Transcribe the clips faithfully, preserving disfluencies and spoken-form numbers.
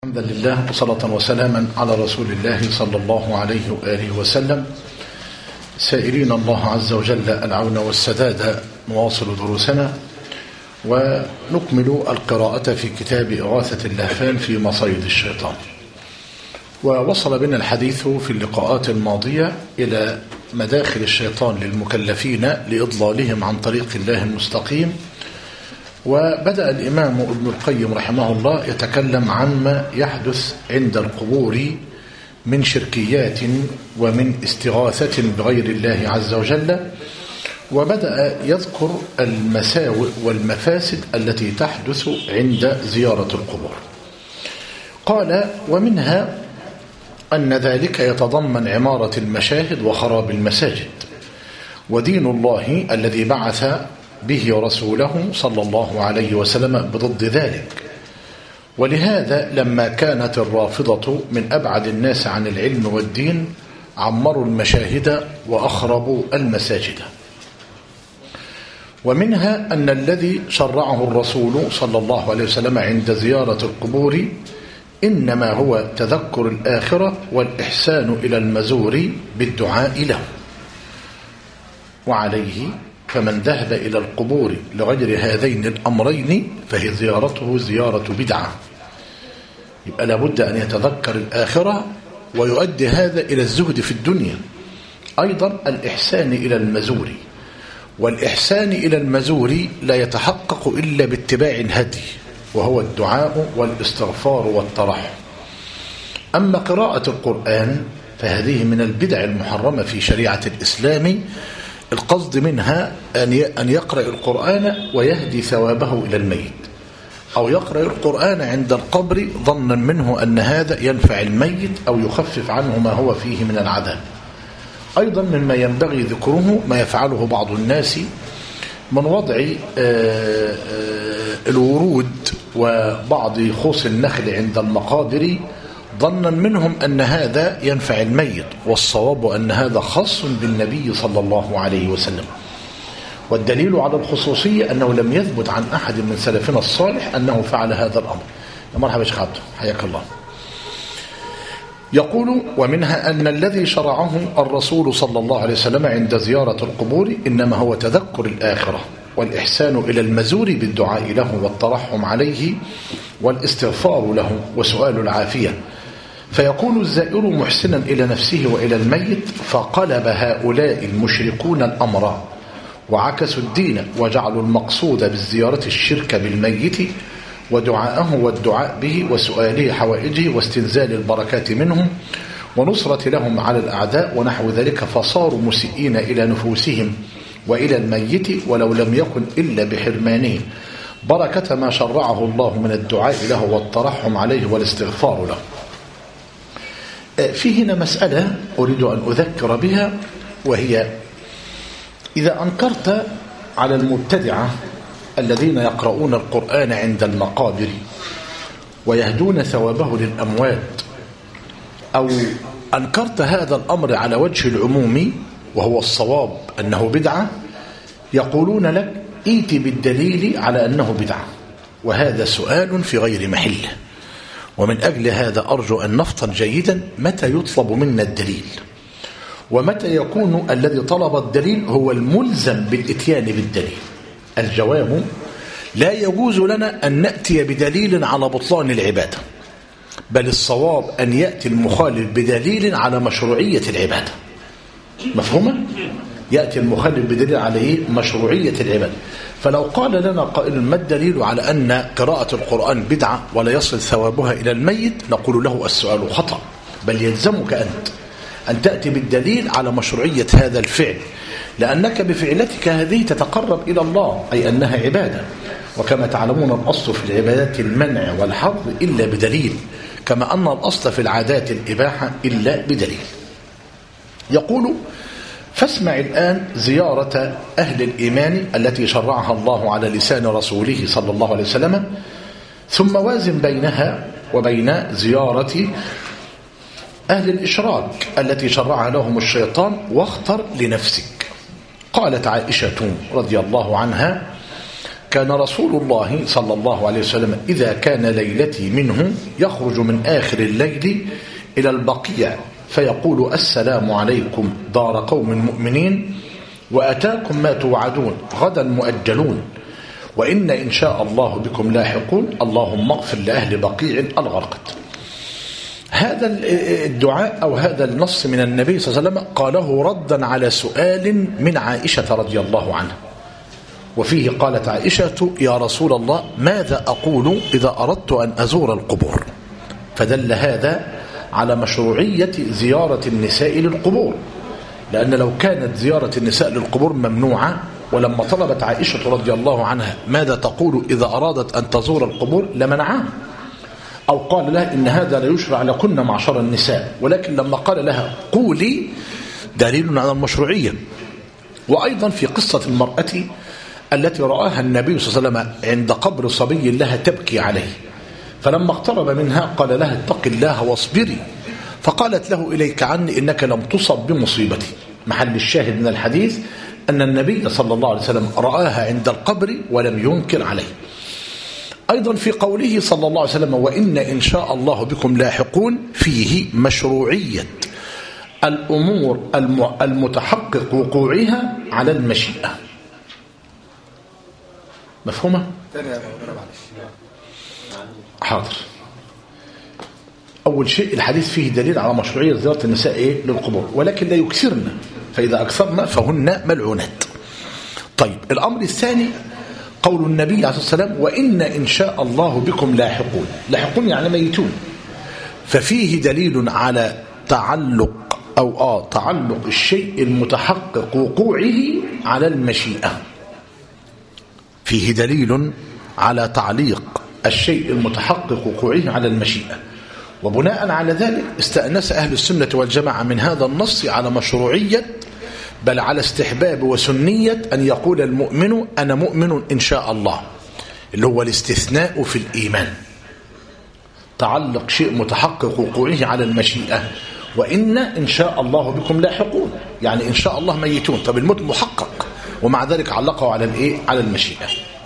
الحمد لله وصلاة وسلاما على رسول الله صلى الله عليه وآله وسلم، سائلين الله عز وجل العون والسداد. نواصل دروسنا ونكمل القراءة في كتاب إغاثة اللهفان في مصيد الشيطان. ووصل بنا الحديث في اللقاءات الماضية إلى مداخل الشيطان للمكلفين لإضلالهم عن طريق الله المستقيم. وبدأ الإمام ابن القيم رحمه الله يتكلم عن ما يحدث عند القبور من شركيات ومن استغاثة بغير الله عز وجل، وبدأ يذكر المساوئ والمفاسد التي تحدث عند زيارة القبور. قال: ومنها أن ذلك يتضمن عمارة المشاهد وخراب المساجد، ودين الله الذي بعث به رسوله صلى الله عليه وسلم بضد ذلك. ولهذا لما كانت الرافضة من أبعد الناس عن العلم والدين عمروا المشاهد وأخربوا المساجد. ومنها أن الذي شرعه الرسول صلى الله عليه وسلم عند زيارة القبور إنما هو تذكر الآخرة والإحسان إلى المزور بالدعاء له. وعليه فمن ذهب إلى القبور لغير هذين الأمرين فهي زيارته زيارة بدعة. يبقى لابد أن يتذكر الآخرة ويؤدي هذا إلى الزهد في الدنيا. أيضا الإحسان إلى المزور، والإحسان إلى المزور لا يتحقق إلا باتباع الهدي، وهو الدعاء والاستغفار والترحم. أما قراءة القرآن فهذه من البدع المحرمة في شريعة الإسلام. القصد منها أن يقرأ القرآن ويهدي ثوابه إلى الميت، أو يقرأ القرآن عند القبر ظنا منه أن هذا ينفع الميت أو يخفف عنه ما هو فيه من العذاب. أيضا مما ينبغي ذكره ما يفعله بعض الناس من وضع الورود وبعض خوص النخل عند المقابر ظنا منهم أن هذا ينفع الميت، والصواب أن هذا خاص بالنبي صلى الله عليه وسلم. والدليل على الخصوصية أنه لم يثبت عن أحد من سلفنا الصالح أنه فعل هذا الأمر. يا مرحبا شيخ عبده، حياك الله. يقول: ومنها أن الذي شرعه الرسول صلى الله عليه وسلم عند زيارة القبور إنما هو تذكر الآخرة والإحسان إلى المزور بالدعاء له والترحم عليه والاستغفار له وسؤال العافية. فيكون الزائر محسنا إلى نفسه وإلى الميت، فقلب هؤلاء المشركون الأمر وعكسوا الدين وجعلوا المقصود بالزيارة الشرك بالميت ودعاءه والدعاء به وسؤاله حوائجه واستنزال البركات منهم ونصرة لهم على الأعداء ونحو ذلك، فصاروا مسيئين إلى نفوسهم وإلى الميت ولو لم يكن إلا بحرمانه بركة ما شرعه الله من الدعاء له والترحم عليه والاستغفار له. في هنا مسألة أريد أن أذكر بها، وهي إذا أنكرت على المبتدعة الذين يقرؤون القرآن عند المقابر ويهدون ثوابه للأموات، أو أنكرت هذا الأمر على وجه العموم وهو الصواب أنه بدعة، يقولون لك ائت بالدليل على أنه بدعة، وهذا سؤال في غير محله. ومن أجل هذا أرجو أن نفطن جيدا متى يطلب منا الدليل، ومتى يكون الذي طلب الدليل هو الملزم بالإتيان بالدليل. الجواب: لا يجوز لنا أن نأتي بدليل على بطلان العبادة، بل الصواب أن يأتي المخالف بدليل على مشروعية العبادة. مفهومة؟ يأتي المخالف بدليل عليه مشروعية العبادة. فلو قال لنا قائل: ما الدليل على أن قراءة القرآن بدعة ولا يصل ثوابها إلى الميت؟ نقول له: السؤال خطأ، بل يلزمك أنت أن تأتي بالدليل على مشروعية هذا الفعل، لأنك بفعلتك هذه تتقرب إلى الله، أي أنها عبادة. وكما تعلمون الأصل في العبادات المنع والحظر إلا بدليل، كما أن الأصل في العادات الإباحة إلا بدليل. يقول: فاسمع الآن زيارة أهل الإيمان التي شرعها الله على لسان رسوله صلى الله عليه وسلم، ثم وازن بينها وبين زيارة أهل الإشراك التي شرعها لهم الشيطان، واختر لنفسك. قالت عائشة رضي الله عنها: كان رسول الله صلى الله عليه وسلم إذا كان ليلتي منه يخرج من آخر الليل إلى البقيع فيقول السلام عليكم دار قوم مؤمنين وأتاكم ما توعدون غدا مؤجلون وإن إن شاء الله بكم لاحقون اللهم اغفر لأهل بقيع الغرقد. هذا الدعاء أو هذا النص من النبي صلى الله عليه وسلم قاله ردا على سؤال من عائشة رضي الله عنها، وفيه قالت عائشة يا رسول الله ماذا أقول إذا أردت أن أزور القبور؟ فدل هذا على مشروعية زيارة النساء للقبور، لأن لو كانت زيارة النساء للقبور ممنوعة، ولما طلبت عائشة رضي الله عنها ماذا تقول إذا أرادت أن تزور القبور لمنعها، أو قال لها إن هذا لا يشرع لكن معشر النساء، ولكن لما قال لها قولي دليل على المشروعية. وأيضا في قصة المرأة التي رآها النبي صلى الله عليه وسلم عند قبر صبي لها تبكي عليه، فلما اقترب منها قال لها اتق الله واصبري، فقالت له إليك عني إنك لم تصب بمصيبتي. محل الشاهد من الحديث أن النبي صلى الله عليه وسلم رآها عند القبر ولم ينكر عليه. أيضا في قوله صلى الله عليه وسلم وإن إن شاء الله بكم لاحقون فيه مشروعية الأمور المتحقق وقوعها على المشيئة. مفهومة؟ حاضر. أول شيء الحديث فيه دليل على مشروعية زيارة النساء إيه؟ للقبور، ولكن لا يكثرن، فإذا أكثرن فهن ملعونات. طيب الأمر الثاني قول النبي عليه الصلاة والسلام وإن إن شاء الله بكم لاحقون. لاحقون يعني ميتون، ففيه دليل على تعلق أو آه تعلق الشيء المتحقق وقوعه على المشيئة. فيه دليل على تعليق الشيء المتحقق وقوعه على المشيئة، وبناء على ذلك استأنس أهل السنة والجماعة من هذا النص على مشروعية بل على استحباب وسنية أن يقول المؤمن أنا مؤمن إن شاء الله، اللي هو الاستثناء في الإيمان. تعلق شيء متحقق وقوعه على المشيئة، وإن إن شاء الله بكم لاحقون، يعني إن شاء الله ميتون. طب الموت محقق، ومع ذلك علقه على الإيه؟ على المشيئة.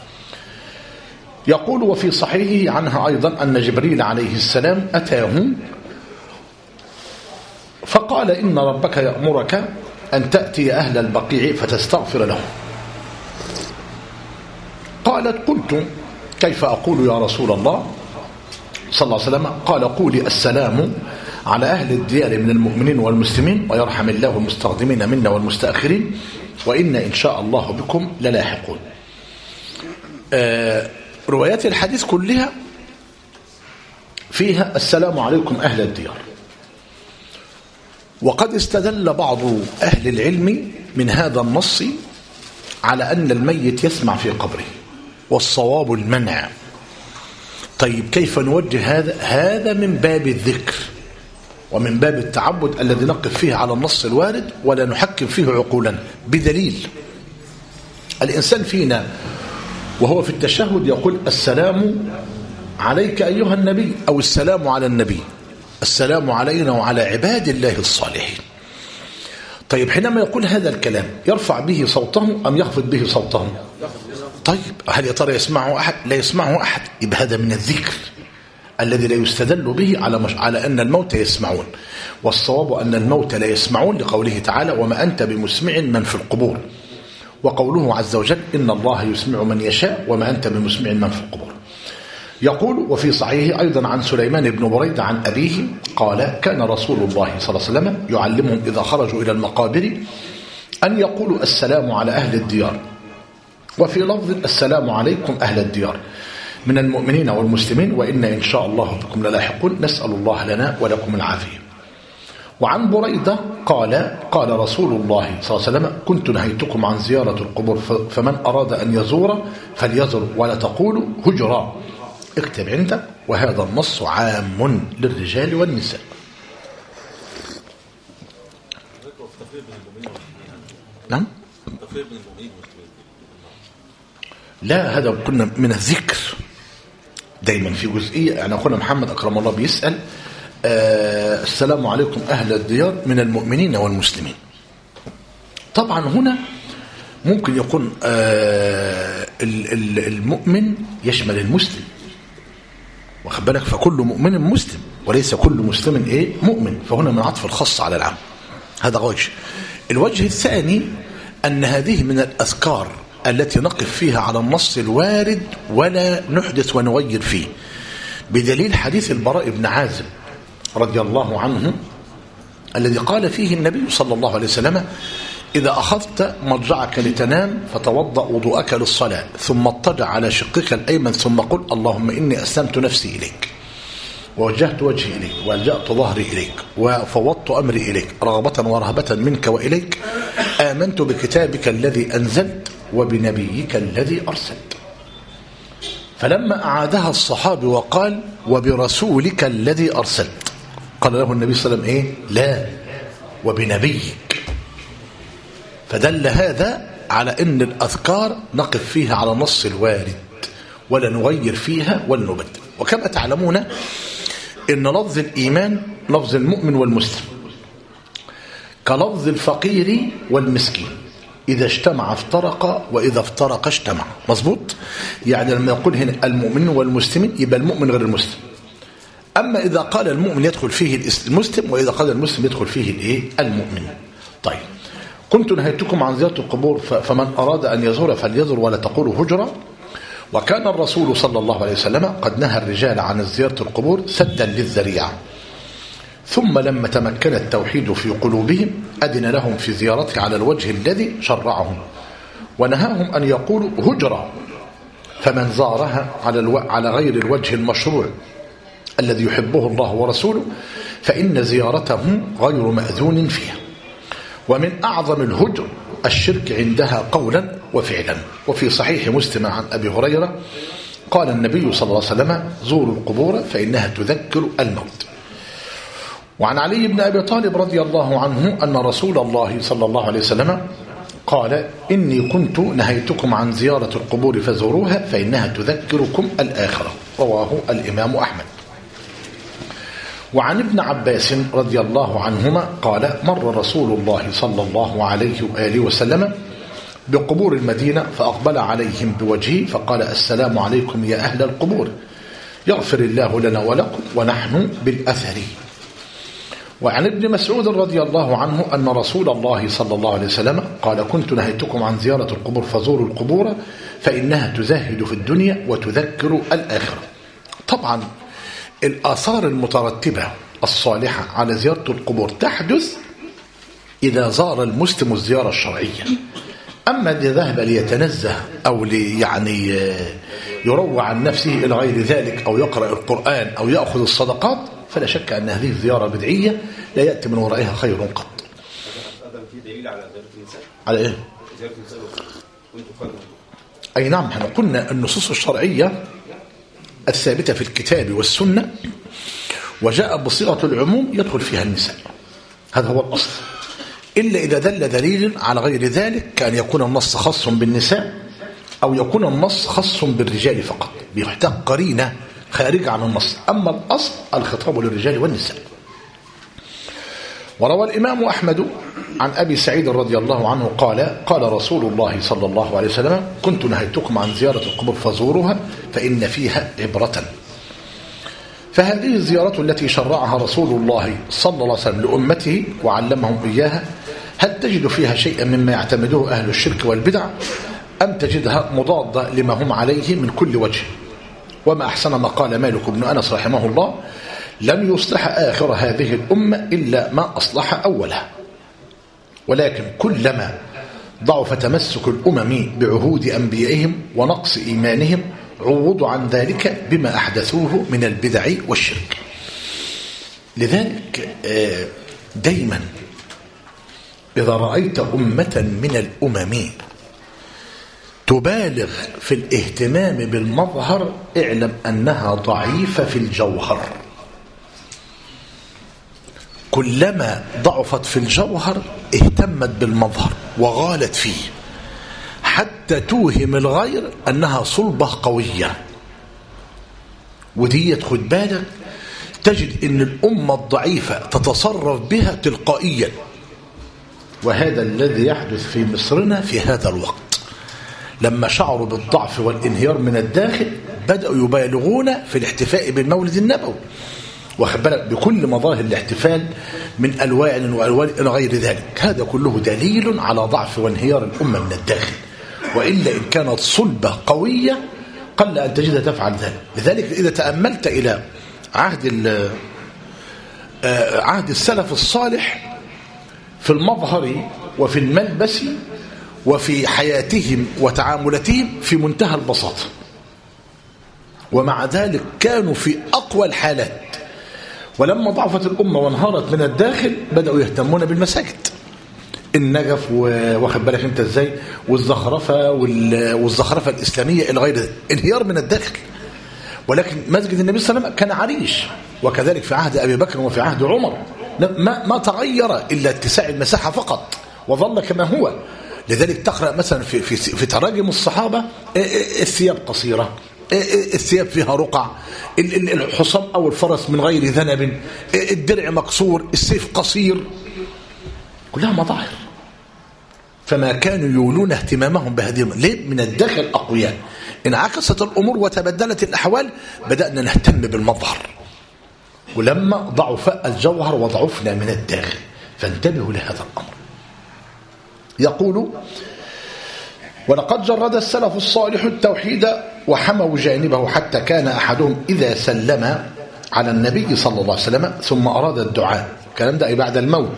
يقول وفي صحيحه عنها أيضا أن جبريل عليه السلام أتاه فقال إن ربك يأمرك أن تأتي أهل البقيع فتستغفر لهم. قالت قلت كيف أقول يا رسول الله صلى الله عليه وسلم؟ قال قولي السلام على أهل الديار من المؤمنين والمسلمين ويرحم الله المستقدمين منا والمستأخرين وإن إن شاء الله بكم للاحقون. آه روايات الحديث كلها فيها السلام عليكم أهل الديار. وقد استدل بعض أهل العلم من هذا النص على أن الميت يسمع في قبره، والصواب المنع. طيب كيف نوجه هذا؟ هذا من باب الذكر ومن باب التعبد الذي نقف فيه على النص الوارد ولا نحكم فيه عقولا بدليل. الإنسان فينا وهو في التشهد يقول السلام عليك أيها النبي، أو السلام على النبي، السلام علينا وعلى عباد الله الصالحين. طيب حينما يقول هذا الكلام يرفع به صوته أم يخفض به صوته؟ طيب هل يا ترى يسمعه أحد؟ لا يسمعه أحد. يبقى هذا من الذكر الذي لا يستدل به على مش... على أن الموت يسمعون، والصواب أن الموت لا يسمعون لقوله تعالى وما أنت بمسمع من في القبور، وقوله عز وجل إن الله يسمع من يشاء وما أنت بمسمع من في القبور. يقول وفي صحيحه أيضا عن سليمان بن بريدة عن أبيه قال كان رسول الله صلى الله عليه وسلم يعلمهم إذا خرجوا إلى المقابر أن يقولوا السلام على أهل الديار، وفي لفظ السلام عليكم أهل الديار من المؤمنين والمسلمين وإن إن شاء الله بكم للاحقون نسأل الله لنا ولكم العافية. وعن بريدة قال قال رسول الله صلى الله عليه وسلم كنت نهيتكم عن زيارة القبور فمن أراد أن يزور فليزر ولا تقولوا هجرا. اكتب عندك وهذا النص عام للرجال والنساء. نعم لا هذا كنا من الذكر دايما في جزئية. يعني أخونا محمد أكرم الله بيسأل آه السلام عليكم أهل الديار من المؤمنين والمسلمين. طبعا هنا ممكن يكون آه المؤمن يشمل المسلم، واخد بالك، فكل مؤمن مسلم وليس كل مسلم ايه مؤمن، فهنا من عطف الخاص على العام. هذا وجه. الوجه الثاني أن هذه من الأذكار التي نقف فيها على النص الوارد ولا نحدث ونغير فيه، بدليل حديث البراء بن عازب رضي الله عنه الذي قال فيه النبي صلى الله عليه وسلم: إذا أخذت مضجعك لتنام فتوضأ وضوءك للصلاة ثم اضطجع على شقك الأيمن ثم قل: اللهم إني أسلمت نفسي إليك ووجهت وجهي إليك وألجأت ظهري إليك وفوضت أمري إليك رغبة ورهبة منك وإليك، آمنت بكتابك الذي أنزلت وبنبيك الذي أرسلت. فلما أعادها الصحابي وقال: وبرسولك الذي أرسلت، قال له النبي صلى الله عليه وسلم: إيه؟ لا، وبنبيك. فدل هذا على أن الأذكار نقف فيها على النص الوارد ولا نغير فيها ولا نبدل. وكما تعلمون إن لفظ الإيمان لفظ المؤمن والمسلم كلفظ الفقير والمسكين، إذا اجتمع افترق وإذا افترق اجتمع. مظبوط؟ يعني لما يقول هنا المؤمن والمسلمين يبقى المؤمن غير المسلم. أما إذا قال المؤمن يدخل فيه المسلم، وإذا قال المسلم يدخل فيه الإيه؟ المؤمن. طيب، كنت نهيتكم عن زيارة القبور فمن أراد أن يزور فليزور ولا تقولوا هجرة. وكان الرسول صلى الله عليه وسلم قد نهى الرجال عن زيارة القبور سدا للذريعة، ثم لما تمكن التوحيد في قلوبهم أذن لهم في زيارته على الوجه الذي شرعهم، ونهاهم أن يقولوا هجرة، فمن زارها على, الو... على غير الوجه المشروع الذي يحبه الله ورسوله فإن زيارته غير مأذون فيها. ومن أعظم الهجر الشرك عندها قولا وفعلا. وفي صحيح مسلم عن أبي هريرة قال النبي صلى الله عليه وسلم: زوروا القبور فإنها تذكر الموت. وعن علي بن أبي طالب رضي الله عنه أن رسول الله صلى الله عليه وسلم قال: إني كنت نهيتكم عن زيارة القبور فزوروها فإنها تذكركم الآخرة. رواه الإمام أحمد. وعن ابن عباس رضي الله عنهما قال: مر رسول الله صلى الله عليه وآله وسلم بقبور المدينة فأقبل عليهم بوجهه فقال: السلام عليكم يا أهل القبور، يغفر الله لنا ولكم ونحن بالأثر. وعن ابن مسعود رضي الله عنه أن رسول الله صلى الله عليه وسلم قال: كنت نهيتكم عن زيارة القبور فزوروا القبور فإنها تزهد في الدنيا وتذكر الآخرة. طبعا الآثار المترتبة الصالحة على زيارة القبور تحدث إذا زار المسلم الزيارة الشرعية. أما إذا ذهب ليتنزه أو لي يعني يروع عن نفسه إلى غير ذلك أو يقرأ القرآن أو يأخذ الصدقات فلا شك أن هذه الزيارة بدعية لا يأتي من ورائها خير قط. في دليل على زيارة النساء؟ على إيه؟ زيارة النساء كنت فاضل. أي نعم، احنا قلنا النصوص الشرعية الثابتة في الكتاب والسنة وجاء بصيغة العموم يدخل فيها النساء، هذا هو الأصل، إلا إذا دل دليل على غير ذلك كأن يكون النص خاص بالنساء أو يكون النص خاص بالرجال فقط، بيحتاج قرينة خارجة عن النص. أما الأصل الخطاب للرجال والنساء. وروى الإمام أحمد عن أبي سعيد رضي الله عنه قال: قال رسول الله صلى الله عليه وسلم: كنت نهيتكم عن زيارة القبور فزوروها فإن فيها عبرة. فهذه الزيارة التي شرعها رسول الله صلى الله عليه وسلم لأمته وعلمهم إياها، هل تجد فيها شيئا مما يعتمده أهل الشرك والبدع أم تجدها مضادة لما هم عليه من كل وجه؟ وما أحسن ما قال مالك بن أنس رحمه الله: لم يصلح آخر هذه الأمة إلا ما أصلح أولها. ولكن كلما ضعف تمسك الأمم بعهود أنبيائهم ونقص إيمانهم عوضوا عن ذلك بما أحدثوه من البدع والشرك. لذلك دايما إذا رأيت أمة من الأمم تبالغ في الاهتمام بالمظهر اعلم أنها ضعيفة في الجوهر. كلما ضعفت في الجوهر اهتمت بالمظهر وغالت فيه حتى توهم الغير أنها صلبة قوية. ودي خد بالك تجد أن الأمة الضعيفة تتصرف بها تلقائيا، وهذا الذي يحدث في مصرنا في هذا الوقت. لما شعروا بالضعف والانهيار من الداخل بدأوا يبالغون في الاحتفاء بالمولد النبوي، واخد بالك، بكل مظاهر الاحتفال من ألوان وألوان إلى غير ذلك. هذا كله دليل على ضعف وانهيار الأمة من الداخل، وإلا إن كانت صلبة قوية قل أن تجدها تفعل ذلك. لذلك إذا تأملت إلى عهد عهد السلف الصالح في المظهر وفي الملبس وفي حياتهم وتعاملاتهم في منتهى البساطة، ومع ذلك كانوا في أقوى الحالات. ولما ضعفت الأمة وانهارت من الداخل بدأوا يهتمون بالمساجد، النجف واخد بالك انت ازاي، والزخرفة والزخرفة الإسلامية إلى غير ذلك، انهيار من الداخل. ولكن مسجد النبي صلى الله عليه وسلم كان عريش، وكذلك في عهد أبي بكر وفي عهد عمر ما ما تغير إلا اتساع المساحة فقط وظل كما هو. لذلك تقرأ مثلا في في في تراجم الصحابة الثياب قصيرة، الثياب فيها رقع، الحصان أو الفرس من غير ذنب، الدرع مكسور، السيف قصير، كلها مظاهر. فما كانوا يولون اهتمامهم بهذه ليه؟ من الداخل أقوياء. انعكست الأمور وتبدلت الأحوال بدأنا نهتم بالمظهر، ولما ضعف الجوهر وضعفنا من الداخل. فانتبهوا لهذا الأمر. يقول: ولقد جرد السلف الصالح التوحيد وحموا جانبه حتى كان أحدهم إذا سلم على النبي صلى الله عليه وسلم ثم أراد الدعاء، الكلام ده بعد الموت،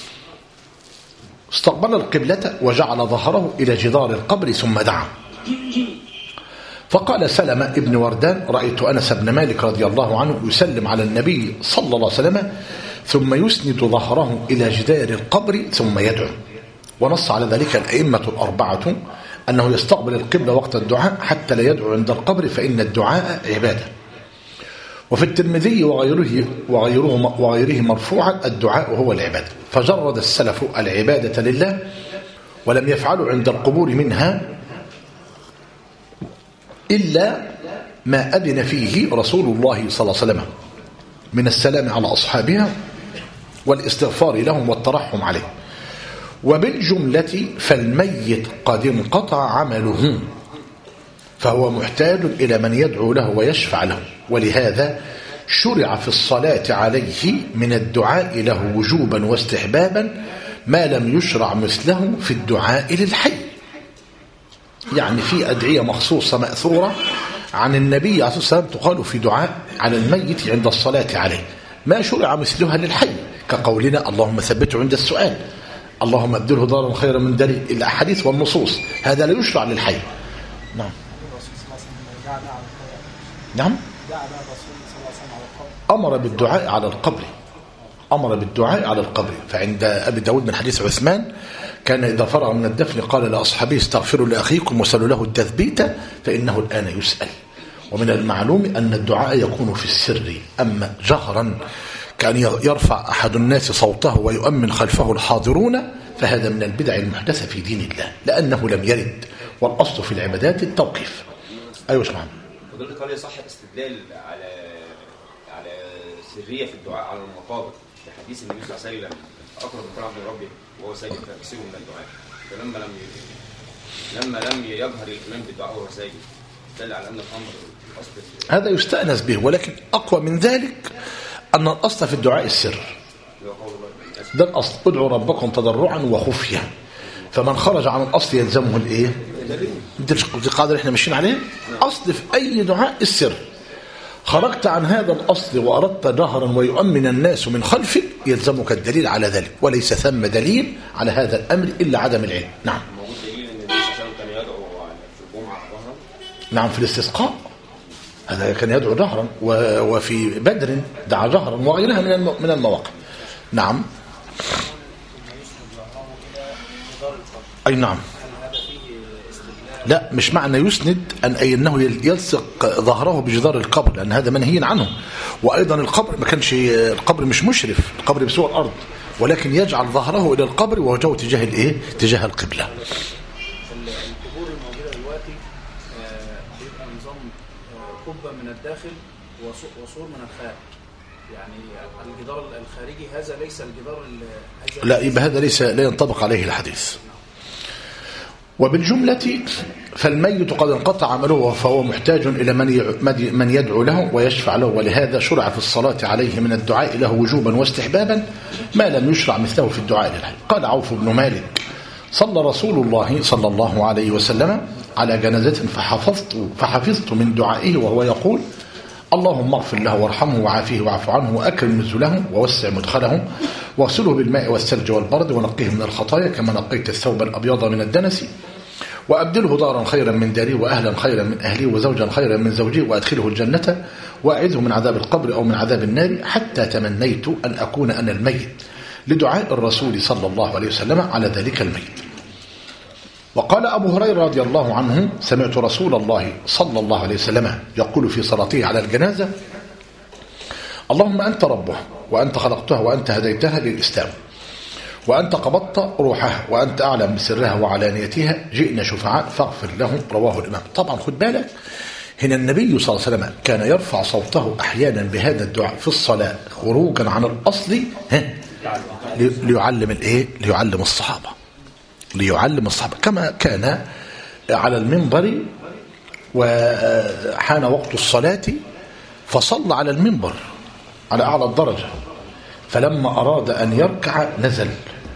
استقبل القبلة وجعل ظهره إلى جدار القبر ثم دعا. فقال سلمة ابن وردان: رأيت أنس بن مالك رضي الله عنه يسلم على النبي صلى الله عليه وسلم ثم يسند ظهره إلى جدار القبر ثم يدعو. ونص على ذلك الأئمة الأربعة أنه يستقبل القبلة وقت الدعاء حتى لا يدعو عند القبر، فإن الدعاء عبادة. وفي الترمذي وغيره وغيره وغيره مرفوعا: الدعاء هو العبادة. فجرد السلف العبادة لله ولم يفعلوا عند القبور منها إلا ما أذن فيه رسول الله صلى الله عليه وسلم من السلام على أصحابها والاستغفار لهم والترحم عليه. وبالجملة فالميت قد انقطع عمله، فهو محتاج إلى من يدعو له ويشفع له. ولهذا شرع في الصلاة عليه من الدعاء له وجوبا واستحبابا ما لم يشرع مثله في الدعاء للحي. يعني في أدعية مخصوصة مأثورة عن النبي عليه الصلاة والسلام تقال في دعاء على الميت عند الصلاة عليه ما شرع مثلها للحي، كقولنا: اللهم ثبته عند السؤال، اللهم ابدله دارا خيرا من داره، الأحاديث والنصوص. هذا لا يشرع للحي. نعم نعم أمر بالدعاء على القبر، أمر بالدعاء على القبر. فعند أبي داود من حديث عثمان كان إذا فرغ من الدفن قال لأصحابه: استغفروا لأخيكم وسلوا له التثبيت فإنه الآن يسأل. ومن المعلوم أن الدعاء يكون في السر، أما جهرا كان يرفع أحد الناس صوته ويؤمن خلفه الحاضرون فهذا من البدع المحدثة في دين الله، لأنه لم يرد، والأصل في العبادات التوقيف. أيوة يا محمد. فضلت قال يصح الاستدلال على على سرية في الدعاء على المقابر في حديث النبي صلى الله عليه وسلم: أقرب من عبد ربه وهو ساجد فأكسره من الدعاء. فلما لم ي... لما لم يجهر الإمام بالدعاء وهو ساجد دل على أن الأمر الأصل هذا يستأنس به، ولكن أقوى من ذلك أن الأصل في الدعاء السر. ده الأصل: ادعوا ربكم تضرعا وخفيا. فمن خرج عن الأصل يلزمه الإيه؟ دي قادر إحنا ماشيين عليه. أصل في أي دعاء السر. خرجت عن هذا الأصل وأردت جهرا ويؤمن الناس من خلفك يلزمك الدليل على ذلك، وليس ثم دليل على هذا الأمر إلا عدم العلم. نعم. موجود دليل أن النبي صلى الله عليه وسلم كان يدعو في الجمعة ظهرا؟ نعم، في الاستسقاء هذا كان يدعو جهرا، وفي بدر دعا جهرا وغيرها من من المواقف. نعم. أي نعم. لا، مش معنى يسند أن أي أنه يلصق ظهره بجدار القبر، لأن هذا منهي عنه. وأيضا القبر ما كانش، القبر مش مشرف، القبر بسوى الأرض، ولكن يجعل ظهره إلى القبر ووجهه تجاه الإيه؟ تجاه القبلة. القبور الموجودة دلوقتي بيبقى نظام قبة من الداخل وسور من الخارج، يعني الجدار الخارجي هذا ليس الجدار. لا، يبقى هذا ليس لا ينطبق عليه الحديث. وبالجملة فالميت قد انقطع عمله فهو محتاج إلى من يدعو له ويشفع له، ولهذا شرع في الصلاة عليه من الدعاء له وجوبا واستحبابا ما لم يشرع مثله في الدعاء للحي. قال عوف بن مالك صلى رسول الله صلى الله عليه وسلم على جنازة فحفظت, فحفظت من دعائه وهو يقول اللهم اغفر له وارحمه وعافيه واعف عنه وأكرم نزله ووسع مدخله واغسله بالماء والثلج والبرد ونقيه من الخطايا كما نقيت الثوب الأبيض من الدنس وأبدله دارا خيرا من داره وأهلا خيرا من أهله وزوجا خيرا من زوجه وأدخله الجنة وأعذه من عذاب القبر أو من عذاب النار حتى تمنيت أن أكون أنا الميت لدعاء الرسول صلى الله عليه وسلم على ذلك الميت. وقال أبو هريرة رضي الله عنه سمعت رسول الله صلى الله عليه وسلم يقول في صلاته على الجنازة اللهم أنت ربها وأنت خلقتها وأنت هديتها للإسلام وأنت قبضت روحها وأنت أعلم بسرها وعلانيتها جئنا شفعاء فاغفر لهم. رواه الإمام. طبعا خد بالك هنا النبي صلى الله عليه وسلم كان يرفع صوته أحيانا بهذا الدعاء في الصلاة خروجا عن الأصل ليعلم الإيه؟ ليعلم الصحابة ليعلم الصحابة كما كان على المنبر وحان وقت الصلاة فصلى على المنبر على أعلى الدرجة فلما أراد أن يركع نزل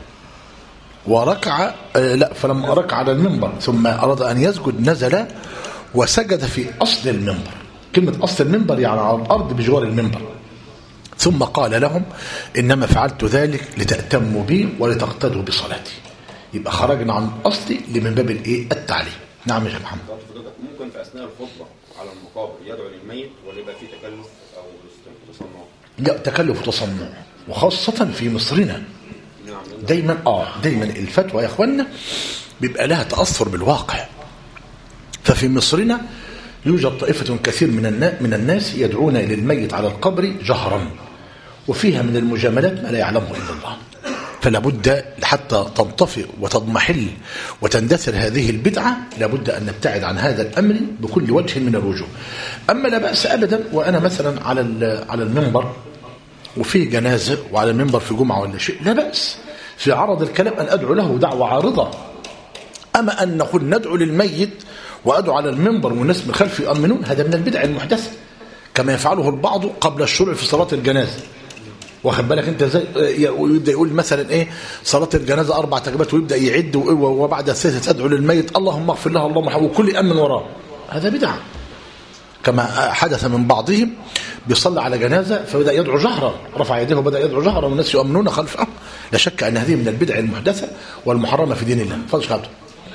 وركع لا فلما ركع على المنبر ثم أراد أن يسجد نزل وسجد في أصل المنبر. كلمة أصل المنبر يعني على الأرض بجوار المنبر. ثم قال لهم إنما فعلت ذلك لتأتموا بي ولتقتدوا بصلاتي. يبقى خرجنا عن الأصل لمن باب الإيه التعليم. نعم يا محمد. ممكن في أثناء الخطبة على المقابر يدعو للميت ولا يبقى فيه تكلف أو تصنع؟ لا تكلف وتصنع وخاصة في مصرنا دايما اه دايما الفتوى يا اخوانا بيبقى لها تأثر بالواقع. ففي مصرنا يوجد طائفة كثير من من الناس يدعون إلى الميت على القبر جهرا وفيها من المجاملات ما لا يعلمه إلا الله. فلا بد حتى تنطفئ وتضمحل وتندثر هذه البدعة لابد أن نبتعد عن هذا الأمر بكل وجه من الوجوه. أما لا بأس أبدا وأنا مثلا على على المنبر وفي جنازة وعلى المنبر في جمعة ولا شيء لا بأس في عرض الكلام أن أدعو له دعوة عارضة. أما أن نقول ندعو للميت وأدعو على المنبر والناس من خلفي يؤمنون هذا من البدع المحدثة كما يفعله البعض قبل الشروع في صلاة الجنازة. واخد بالك انت ازاي يبدا يقول مثلا ايه صلاه الجنازه اربع تكبيرات ويبدا يعد وبعد الثالثه تدعو للميت اللهم اغفر له اللهم ارحمه وكل امن وراه. هذا بدعه كما حدث من بعضهم بيصلي على جنازه فبدا يدعو جهرا رفع يديه وبدا يدعو جهرا والناس يؤمنون خلفه. لا شك ان هذه من البدع المحدثه والمحرمه في دين الله. فضل شهادته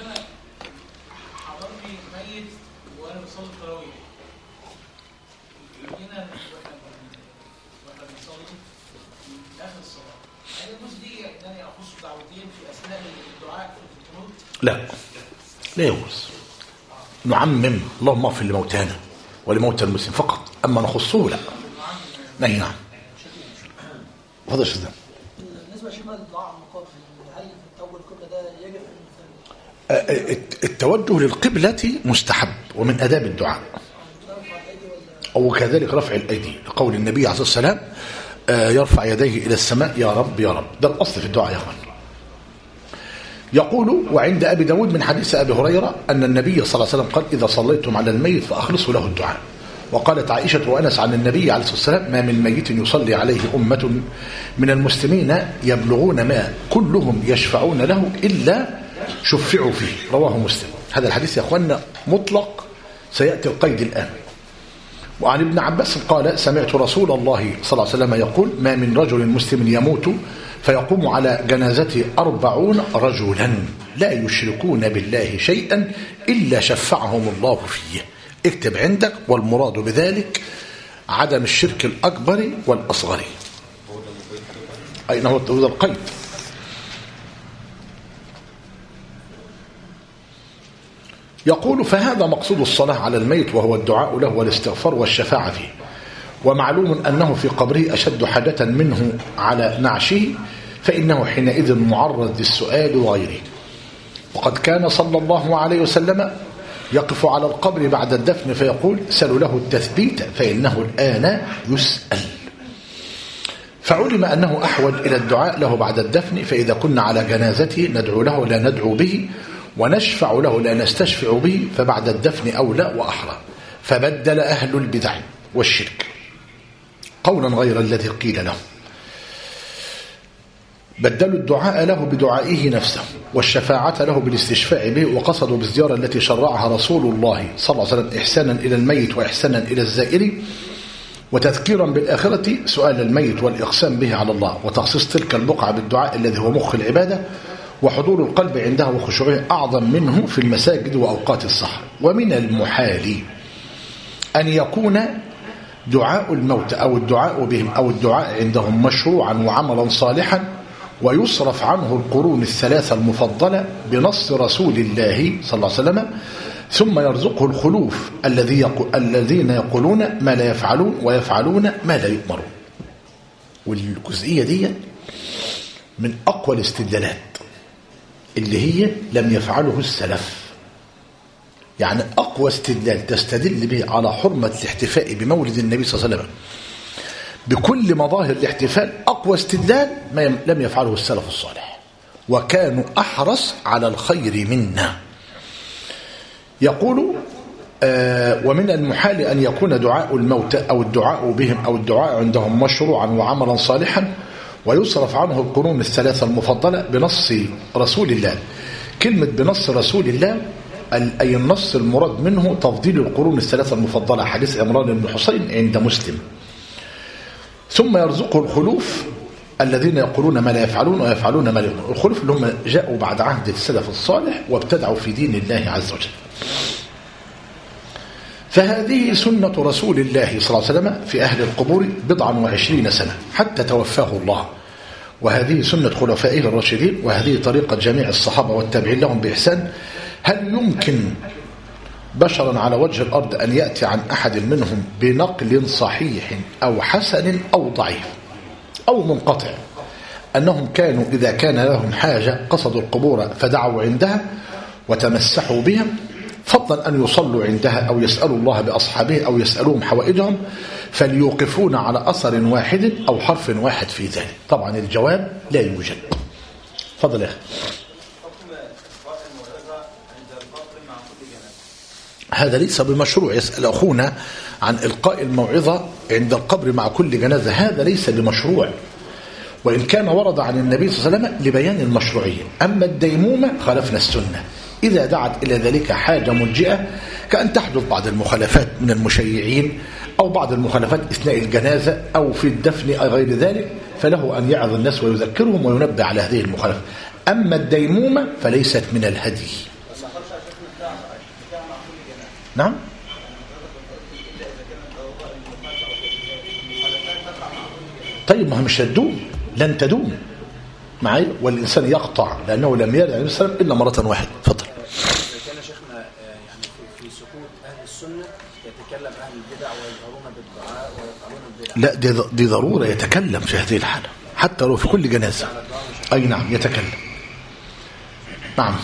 لا لا يجوز نعمم اللهم اغفر لموتانا ولموتى المسلم فقط أما نخصه لا. نعم نعم هذا الشيء ده بالنسبه لشمال الدعاء المقابل هل التوجه للقبله ده يجب التوجه للقبلة مستحب ومن آداب الدعاء أو كذلك رفع الأيدي لقول النبي عليه الصلاة والسلام يرفع يديه إلى السماء يا رب يا رب. ده الأصل في الدعاء يا أخوان. يقول وعند أبي داود من حديث أبي هريرة أن النبي صلى الله عليه وسلم قال إذا صليتم على الميت فأخلصوا له الدعاء. وقالت عائشة وأنس عن النبي عليه الصلاة والسلام ما من ميت يصلي عليه أمة من المسلمين يبلغون ما كلهم يشفعون له إلا شفعوا فيه. رواه مسلم. هذا الحديث يا أخوانا مطلق سيأتي القيد الآن. وعن ابن عباس قال سمعت رسول الله صلى الله عليه وسلم يقول ما من رجل مسلم يموت فيقوم على جنازته أربعون رجلا لا يشركون بالله شيئا إلا شفعهم الله فيه. اكتب عندك والمراد بذلك عدم الشرك الأكبر والأصغر. أين هو القيد؟ يقول فهذا مقصود الصلاة على الميت وهو الدعاء له والاستغفار والشفاعة فيه. ومعلوم أنه في قبره أشد حاجة منه على نعشه فإنه حينئذ معرض للسؤال وغيره. وقد كان صلى الله عليه وسلم يقف على القبر بعد الدفن فيقول سلوا له التثبيت فإنه الآن يسأل. فعلم أنه أحوج إلى الدعاء له بعد الدفن فإذا كنا على جنازته ندعو له لا ندعو به ونشفع له لا نستشفع به، فبعد الدفن أولى وأحرى. فبدل أهل البدع والشرك قولا غير الذي قيل له، بدلوا الدعاء له بدعائه نفسه، والشفاعة له بالاستشفاع به، وقصدوا بالزيارة التي شرعها رسول الله صلى الله عليه وسلم إحسانا إلى الميت وإحسانا إلى الزائر، وتذكيرا بالآخرة سؤال الميت والإقسام به على الله، وتخصيص تلك البقعة بالدعاء الذي هو مخ العبادة، وحضور القلب عندها وخشوعه أعظم منه في المساجد وأوقات السحر. ومن المحال أن يكون دعاء الموت أو الدعاء بهم أو الدعاء عندهم مشروعا وعملا صالحا، ويصرف عنه القرون الثلاثة المفضلة بنص رسول الله صلى الله عليه وسلم، ثم يرزقه الخلوف الذي يقول الذين يقولون ما لا يفعلون ويفعلون ما لا يؤمرون. والجزئية دي من أقوى الاستدلالات اللي هي لم يفعله السلف. يعني أقوى استدلال تستدل به على حرمة الاحتفاء بمولد النبي صلى الله عليه وسلم بكل مظاهر الاحتفال، أقوى استدلال ما لم يفعله السلف الصالح، وكانوا أحرص على الخير منا. يقول آه ومن المحال أن يكون دعاء الموتى أو الدعاء بهم أو الدعاء عندهم مشروعا وعملا صالحا، ويصرف عنه القرون الثلاثة المفضلة بنص رسول الله. كلمة بنص رسول الله أي النص المراد منه تفضيل القرون الثلاثة المفضلة، حديث عمران بن حسين عند مسلم. ثم يرزقه الخلوف الذين يقولون ما لا يفعلون ويفعلون ما لا يؤمرون. الخلوف اللي هم جاءوا بعد عهد السلف الصالح وابتدعوا في دين الله عز وجل. فهذه سنة رسول الله صلى الله عليه وسلم في أهل القبور بضعا وعشرين سنة حتى توفاه الله، وهذه سنة خلفائه الراشدين، وهذه طريقة جميع الصحابة والتابعين لهم بإحسان. هل يمكن بشرا على وجه الأرض أن يأتي عن أحد منهم بنقل صحيح أو حسن أو ضعيف أو منقطع أنهم كانوا إذا كان لهم حاجة قصدوا القبور فدعوا عندها وتمسحوا بها، فضلا أن يصلوا عندها أو يسألوا الله بأصحابه أو يسألوهم حوائجهم، فليوقفون على أثر واحد أو حرف واحد في ذلك؟ طبعا الجواب لا يوجد. فضل يا أخي. هذا ليس بمشروع. يسأل أخونا عن إلقاء الموعظة عند القبر مع كل جنازة، هذا ليس بمشروع، وإن كان ورد عن النبي صلى الله عليه وسلم لبيان المشروعية. أما الديمومة خالفنا السنة إذا دعت إلى ذلك حاجة ملجئة، كأن تحدث بعض المخالفات من المشيعين أو بعض المخالفات أثناء الجنازة أو في الدفن أو غير ذلك، فله أن يعظ الناس ويذكرهم وينبه على هذه المخالفة. أما الديمومة فليست من الهدي. نعم. طيب ما هي مش هتدوم، لن تدوم معي، والإنسان يقطع لأنه لم يرد عليه السلام إلا مرة واحدة. فضل. كان شيخنا يعني في سكوت أهل السنة يتكلم أهل البدع ويظهرون بالدعاء ويفعلون البدع. لا دي, دي ضرورة يتكلم في هذه الحالة حتى لو في كل جنازة. أي نعم يتكلم. نعم.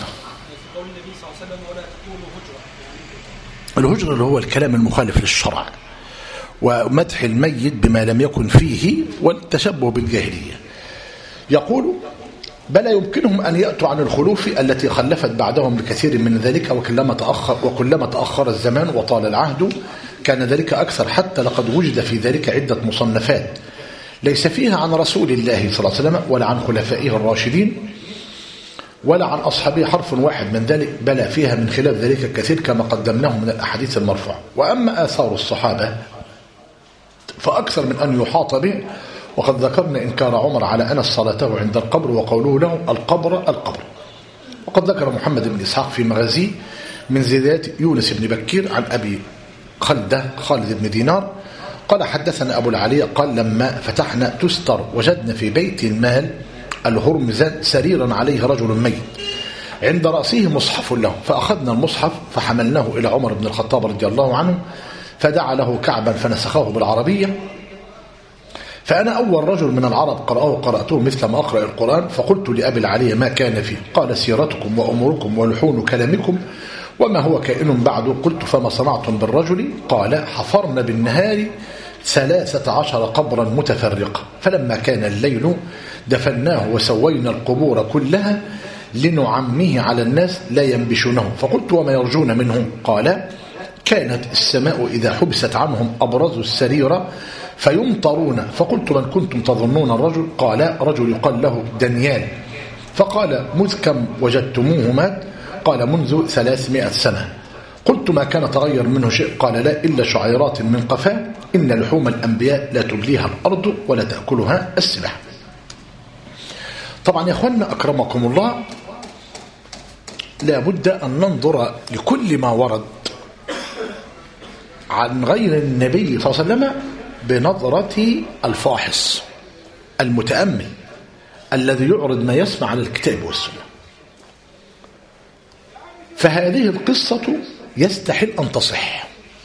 الهجرة اللي هو الكلام المخالف للشرع ومدح الميت بما لم يكن فيه والتشبه بالجاهلية. يقول بل يمكنهم أن يأتوا عن الخلوف التي خلفت بعدهم بكثير من ذلك، وكلما تأخر, وكلما تأخر الزمان وطال العهد كان ذلك أكثر، حتى لقد وجد في ذلك عدة مصنفات ليس فيها عن رسول الله صلى الله عليه وسلم ولا عن خلفائه الراشدين ولا عن أصحابه حرف واحد من ذلك، بل فيها من خلاف ذلك الكثير كما قدمناه من الأحاديث المرفوعة. وأما آثار الصحابة فأكثر من أن يحاط به، وقد ذكرنا إنكار عمر على أنس صلاته عند القبر وقوله له القبر القبر. وقد ذكر محمد بن إسحاق في مغازيه من زيادات يونس بن بكير عن أبي خلدة خالد بن دينار قال حدثنا أبو العلي قال لما فتحنا تستر وجدنا في بيت المال الهرمزان سريرا عليه رجل ميت عند رأسه مصحف له، فأخذنا المصحف فحملناه إلى عمر بن الخطاب رضي الله عنه فدعا له كعبا فنسخه بالعربية، فأنا أول رجل من العرب قرأه قرأته مثل ما أقرأ القرآن، فقلت لأبي العلي ما كان فيه؟ قال سيرتكم وأموركم ولحون كلامكم وما هو كائن بعد. قلت فما صنعتم بالرجل؟ قال حفرنا بالنهار ثلاثة عشر قبرا متفرقة، فلما كان الليل دفناه وسوينا القبور كلها لنعمه على الناس لا ينبشونه. فقلت وما يرجون منه؟ قال كانت السماء إذا حبست عنهم أبرزوا السريرة فيمطرون. فقلت من كنتم تظنون الرجل؟ قال رجل يقال له دانيال. فقال مذ كم وجدتموه مات؟ قال منذ ثلاثمائة سنة. قلت ما كان تغير منه شيء؟ قال لا إلا شعيرات من قفاه، إن لحوم الأنبياء لا تبليها الأرض ولا تأكلها السباع. طبعا يا أخوانا أكرمكم الله، لا بد أن ننظر لكل ما ورد عن غير النبي صلى الله عليه وسلم بنظرة الفاحص المتأمل الذي يعرض ما يسمع على الكتاب والسنة. فهذه القصة يستحيل أن تصح.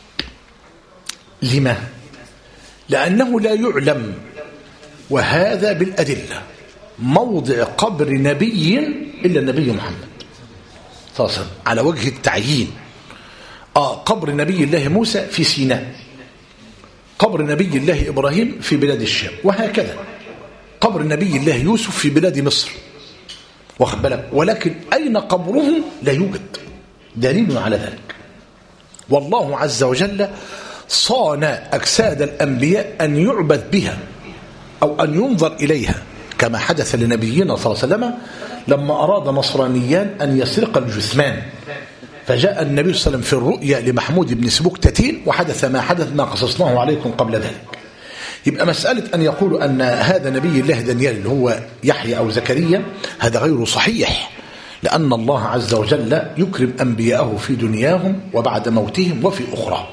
لما؟ لأنه لا يعلم، وهذا بالأدلة، موضع قبر نبي إلا النبي محمد صلى الله عليه وسلم على وجه التعيين. آه قبر نبي الله موسى في سيناء، قبر نبي الله إبراهيم في بلاد الشام، وهكذا قبر نبي الله يوسف في بلاد مصر، واخد بالك؟ ولكن أين قبرهم لا يوجد دليل على ذلك. والله عز وجل صان أجساد الأنبياء أن يعبد بها أو أن ينظر إليها، كما حدث لنبينا صلى الله عليه وسلم لما أراد نصرانيان أن يسرق الجثمان، فجاء النبي صلى الله عليه وسلم في الرؤيا لمحمود بن سبكتتين وحدث ما حدث ما قصصناه عليكم قبل ذلك. يبقى مسألة أن يقولوا أن هذا نبي الله دانيال اللي هو يحيى أو زكريا هذا غير صحيح، لأن الله عز وجل يكرم أنبياءه في دنياهم وبعد موتهم وفي أخرى.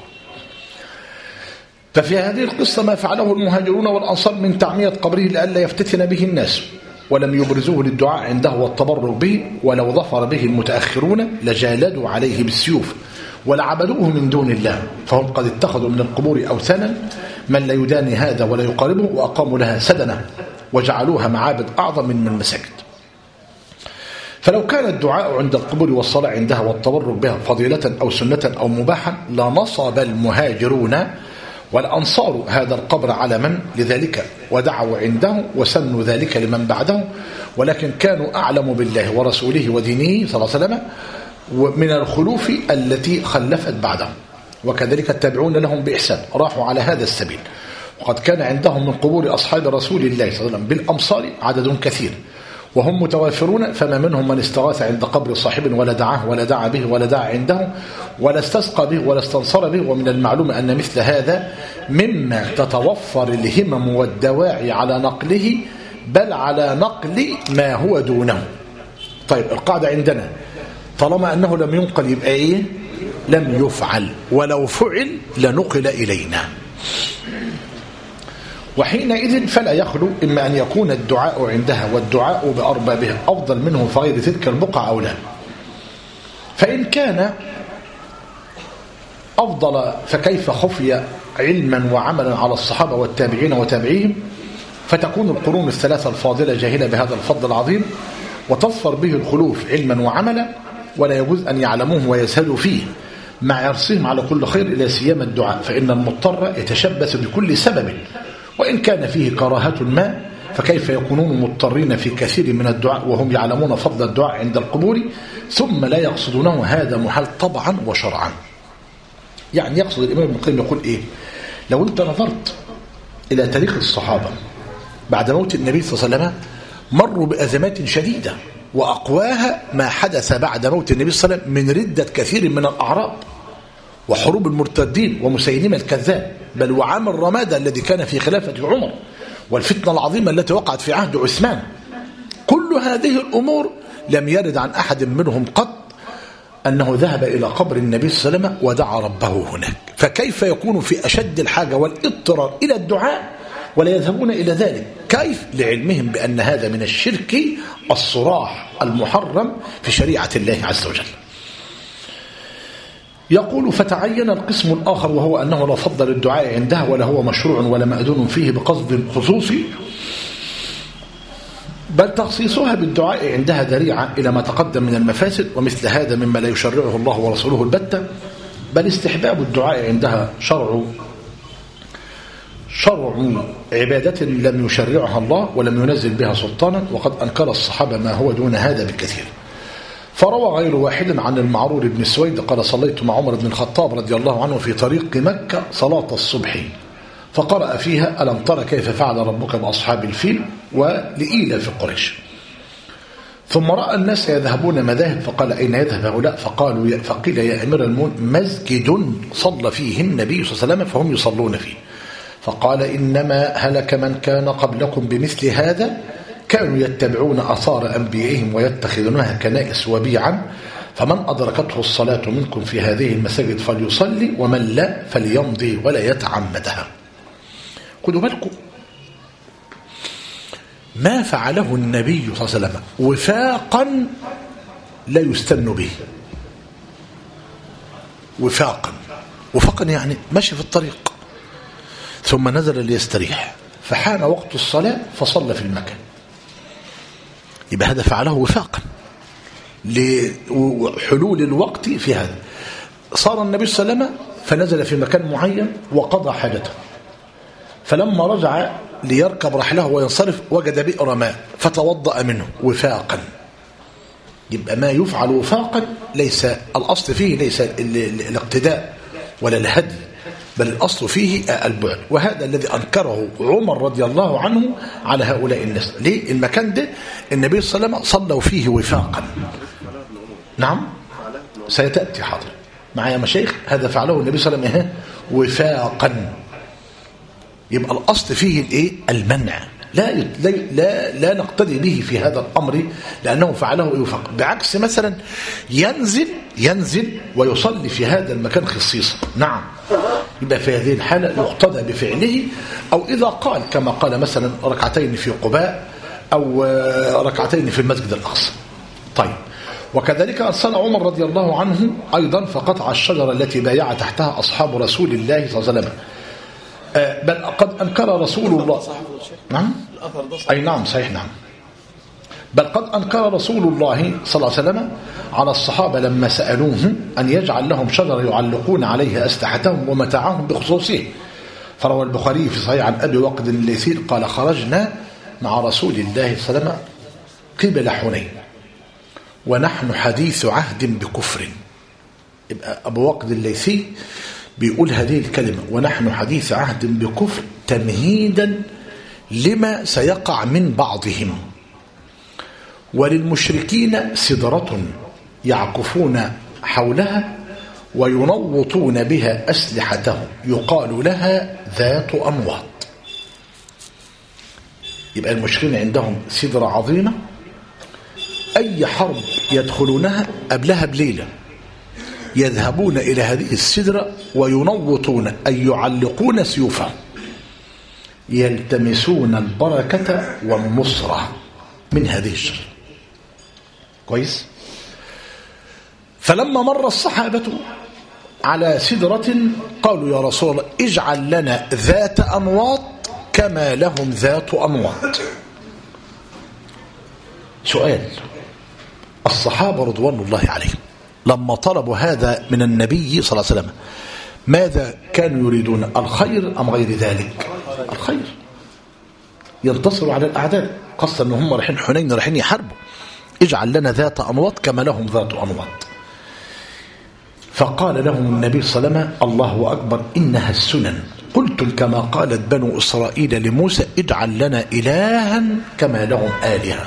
ففي هذه القصة ما فعله المهاجرون والأنصار من تعمية قبره لئلا يفتتن به الناس، ولم يبرزوه للدعاء عنده والتبرك به، ولو ظفر به المتأخرون لجالدوا عليه بالسيوف ولعبدوه من دون الله، فهم قد اتخذوا من القبور أوثانا من لا يداني هذا ولا يقاربه، وأقاموا لها سدنة وجعلوها معابد أعظم من المساجد. فلو كان الدعاء عند القبور والصلاة عندها والتبرك بها فضيلة أو سنة أو مباحا لنصب المهاجرون والأنصار هذا القبر على من لذلك ودعوا عنده وسنوا ذلك لمن بعده، ولكن كانوا أعلم بالله ورسوله ودينه صلى الله عليه وسلم من الخلوف التي خلفت بعدهم، وكذلك التابعون لهم بإحسان راحوا على هذا السبيل. وقد كان عندهم من قبور أصحاب رسول الله صلى الله عليه وسلم بالأمصار عدد كثير وهم متوافرون، فما منهم من استغاث عند قبر صاحب ولا دعاه ولا دعا به ولا دعا عنده ولا استسقى به ولا استنصر به. ومن المعلوم أن مثل هذا مما تتوفر الهمم والدواعي على نقله، بل على نقل ما هو دونه. طيب القاعدة عندنا طالما أنه لم ينقل يبقى إيه؟ لم يفعل، ولو فعل لنقل إلينا. وحينئذ فلا يخلو إما أن يكون الدعاء عندها والدعاء بأربابها أفضل منه في غير تلك البقعة أو لا. فإن كان أفضل فكيف خفي علما وعملا على الصحابة والتابعين وتابعيهم، فتكون القرون الثلاثة الفاضلة جاهلة بهذا الفضل العظيم وتظفر به الخلوف علما وعملا، ولا يجوز أن يعلموه ويزهدوا فيه مع عرصهم على كل خير إلى سيما الدعاء، فإن المضطر يتشبث بكل سبب، وإن كان فيه كراهة ما فكيف يكونون مضطرين في كثير من الدعاء وهم يعلمون فضل الدعاء عند القبور ثم لا يقصدونه؟ هذا محال طبعا وشرعا. يعني يقصد الإمام ابن القيم يقول إيه؟ لو أنت نظرت إلى تاريخ الصحابة بعد موت النبي صلى الله عليه وسلم مروا بأزمات شديدة، وأقواها ما حدث بعد موت النبي صلى الله عليه وسلم من ردة كثير من الأعراب وحروب المرتدين ومسيلمة الكذاب، بل وعام الرمادة الذي كان في خلافة عمر، والفتنة العظيمة التي وقعت في عهد عثمان. كل هذه الأمور لم يرد عن أحد منهم قط أنه ذهب إلى قبر النبي صلى الله عليه وسلم ودعا ربه هناك، فكيف يكون في أشد الحاجة والاضطرار إلى الدعاء ولا يذهبون إلى ذلك؟ كيف؟ لعلمهم بأن هذا من الشرك الصراح المحرم في شريعة الله عز وجل. يقول فتعين القسم الآخر وهو أنه لا فضل الدعاء عندها ولا هو مشروع ولا مأذون فيه بقصد خصوصي، بل تخصيصها بالدعاء عندها ذريعة إلى ما تقدم من المفاسد، ومثل هذا مما لا يشرعه الله ورسوله البتة، بل استحباب الدعاء عندها شرع شرع عبادة لم يشرعها الله ولم ينزل بها سلطانا، وقد أنكر الصحابة ما هو دون هذا بكثير. فروى غير واحد عن المعرور بن سويد قال صليت مع عمر بن الخطاب رضي الله عنه في طريق مكة صلاة الصبح فقرأ فيها ألم تر كيف فعل ربك بأصحاب الفيل ولإيلاف قريش. ثم رأى الناس يذهبون مذاهب فقال أين يذهب هؤلاء؟ فقالوا فقيل يا أمير المؤمنين مسجد صلى فيه النبي صلى الله عليه وسلم فهم يصلون فيه. فقال إنما هلك من كان قبلكم بمثل هذا كانوا يتبعون آثار أنبيائهم ويتخذونها كنائس وبيعا فمن أدركته الصلاة منكم في هذه المساجد فليصلي ومن لا فليمضي ولا يتعمدها. خذوا بالكم ما فعله النبي صلى الله عليه وسلم وفاقا لا يستن به. وفاقا وفاقا يعني ماشي في الطريق ثم نزل ليستريح فحان وقت الصلاة فصلى في المكان. يبقى هذا فعله وفاقا لحلول الوقت في هذا. صار النبي صلى الله عليه وسلم فنزل في مكان معين وقضى حاجته فلما رجع ليركب رحله وينصرف وجد بئر ماء فتوضأ منه وفاقا. يبقى ما يفعل وفاقا ليس الأصل فيه ليس الاقتداء ولا الهدي بل الأصل فيه البعد. وهذا الذي أنكره عمر رضي الله عنه على هؤلاء الناس. ليه؟ المكان ده النبي صلى الله عليه وسلم صلوا فيه وفاقا. نعم سيتأتي حاضر معايا مشايخ. هذا فعله النبي صلى الله عليه وسلم وفاقا. يبقى الأصل فيه الايه المنع لا لا لا, لا نقتدي به في هذا الأمر لأنه فعله وفاق. بعكس مثلا ينزل ينزل ويصلي في هذا المكان خصيصا نعم يبقى في هذه الحالة يقتدى بفعله. أو إذا قال كما قال مثلا ركعتين في قباء أو ركعتين في المسجد الأقصى. طيب وكذلك أرسل عمر رضي الله عنه أيضا فقطع الشجرة التي بايع تحتها أصحاب رسول الله صلى الله عليه وسلم. بل قد أنكر رسول الله نعم أي نعم صحيح نعم بل قد أنكر رسول الله صلى الله عليه وسلم على الصحابة لما سألوه أن يجعل لهم شجرة يعلقون عليها أسلحتهم ومتاعهم بخصوصه. فروى البخاري في صحيح عن أبي وقد الليثي قال خرجنا مع رسول الله صلى الله عليه وسلم قبل حنين ونحن حديث عهد بكفر. يبقى أبو وقد الليثي بيقول هذه الكلمة ونحن حديث عهد بكفر تمهيدا لما سيقع من بعضهم. وللمشركين سدرة يعكفون حولها وينوطون بها أسلحتهم يقال لها ذات أنواط. يبقى المشركين عندهم سدرة عظيمة أي حرب يدخلونها قبلها بليلة يذهبون إلى هذه السدرة وينوطون أي يعلقون سيوفهم يلتمسون البركة والنصرة من هذه الشجرة. كويس. فلما مر الصحابة على سدرة قالوا يا رسول الله اجعل لنا ذات أنواط كما لهم ذات أنواط. سؤال الصحابة رضوان الله عليهم لما طلبوا هذا من النبي صلى الله عليه وسلم ماذا كانوا يريدون؟ الخير أم غير ذلك؟ الخير. ينتصروا على الأعداء خاصة أنهم رايحين حنين رايحين يحاربوا. اجعل لنا ذات أنواط كما لهم ذات أنواط. فقال لهم النبي صلى الله عليه وسلم الله أكبر إنها السنن قلتم كما قالت بنو إسرائيل لموسى اجعل لنا إلها كما لهم آلهة.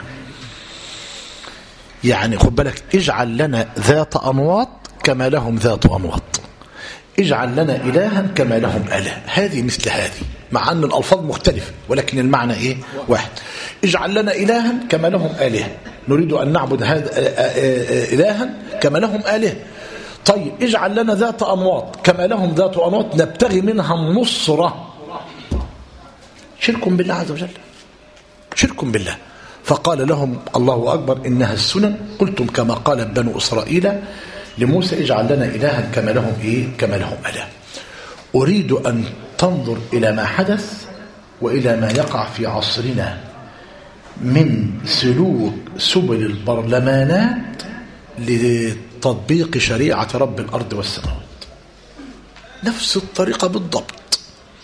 يعني خد بالك اجعل لنا ذات أنواط كما لهم ذات أنواط. اجعل لنا إلها كما لهم آلهة. هذه مثل هذه مع أن الألفاظ مختلفة ولكن المعنى إيه واحد. اجعل لنا إلها كما لهم آلهة نريد أن نعبد هذا إلها كما لهم آلهة. طيب اجعل لنا ذات أنواط كما لهم ذات أنواط نبتغي منها النصرة. شرك بالله عز وجل شرك بالله. فقال لهم الله أكبر إنها السنن قلتم كما قال بنو إسرائيل لموسى اجعل لنا إلها كما لهم إيه كما لهم آلهة. أريد أن تنظر إلى ما حدث وإلى ما يقع في عصرنا من سلوك سبل البرلمانات لتطبيق شريعة رب الأرض والسماوات. نفس الطريقة بالضبط.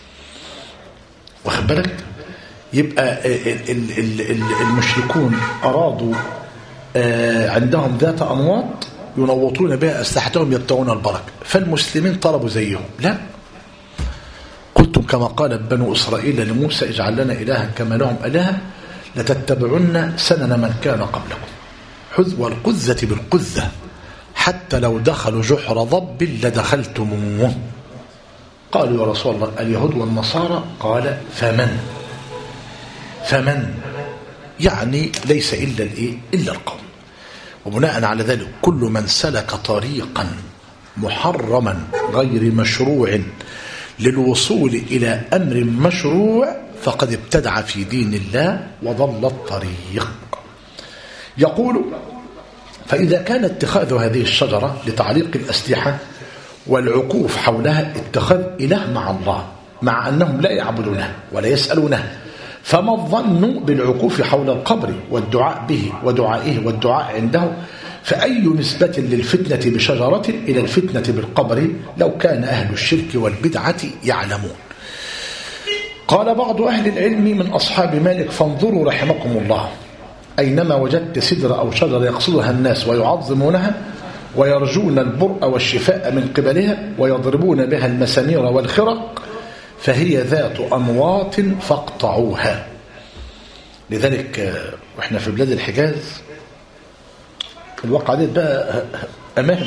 واخد بالك؟ يبقى المشركون أرادوا عندهم ذات أنواط ينوطون بها أسلحتهم يبتغون البركة، فالمسلمين طلبوا زيهم. لا، قلتم كما قال بنو إسرائيل لموسى اجعل لنا إلها كما لهم إلها لتتبعن سنن من كان قبلكم حذو القذة بالقذة حتى لو دخلوا جحر ضب لدخلتموه. قالوا يا رسول الله اليهود والنصارى؟ قال فمن فمن يعني ليس إلا الإيه؟ إلا القوم. وبناء على ذلك كل من سلك طريقا محرما غير مشروع للوصول إلى أمر مشروع فقد ابتدع في دين الله وضل الطريق. يقول فإذا كان اتخاذ هذه الشجرة لتعليق الأسلحة والعكوف حولها اتخاذ إله مع الله مع أنهم لا يعبدونه ولا يسألونه، فما الظن بالعكوف حول القبر والدعاء به ودعائه والدعاء عنده؟ فأي نسبة للفتنة بشجرة إلى الفتنة بالقبر لو كان أهل الشرك والبدعة يعلمون؟ قال بعض أهل العلم من أصحاب مالك فانظروا رحمكم الله أينما وجدت سدر أو شجر يقصدها الناس ويعظمونها ويرجون البرء والشفاء من قبلها ويضربون بها المسامير والخرق فهي ذات أنواط فاقطعوها. لذلك وإحنا في بلاد الحجاز الواقع دي بقى أمام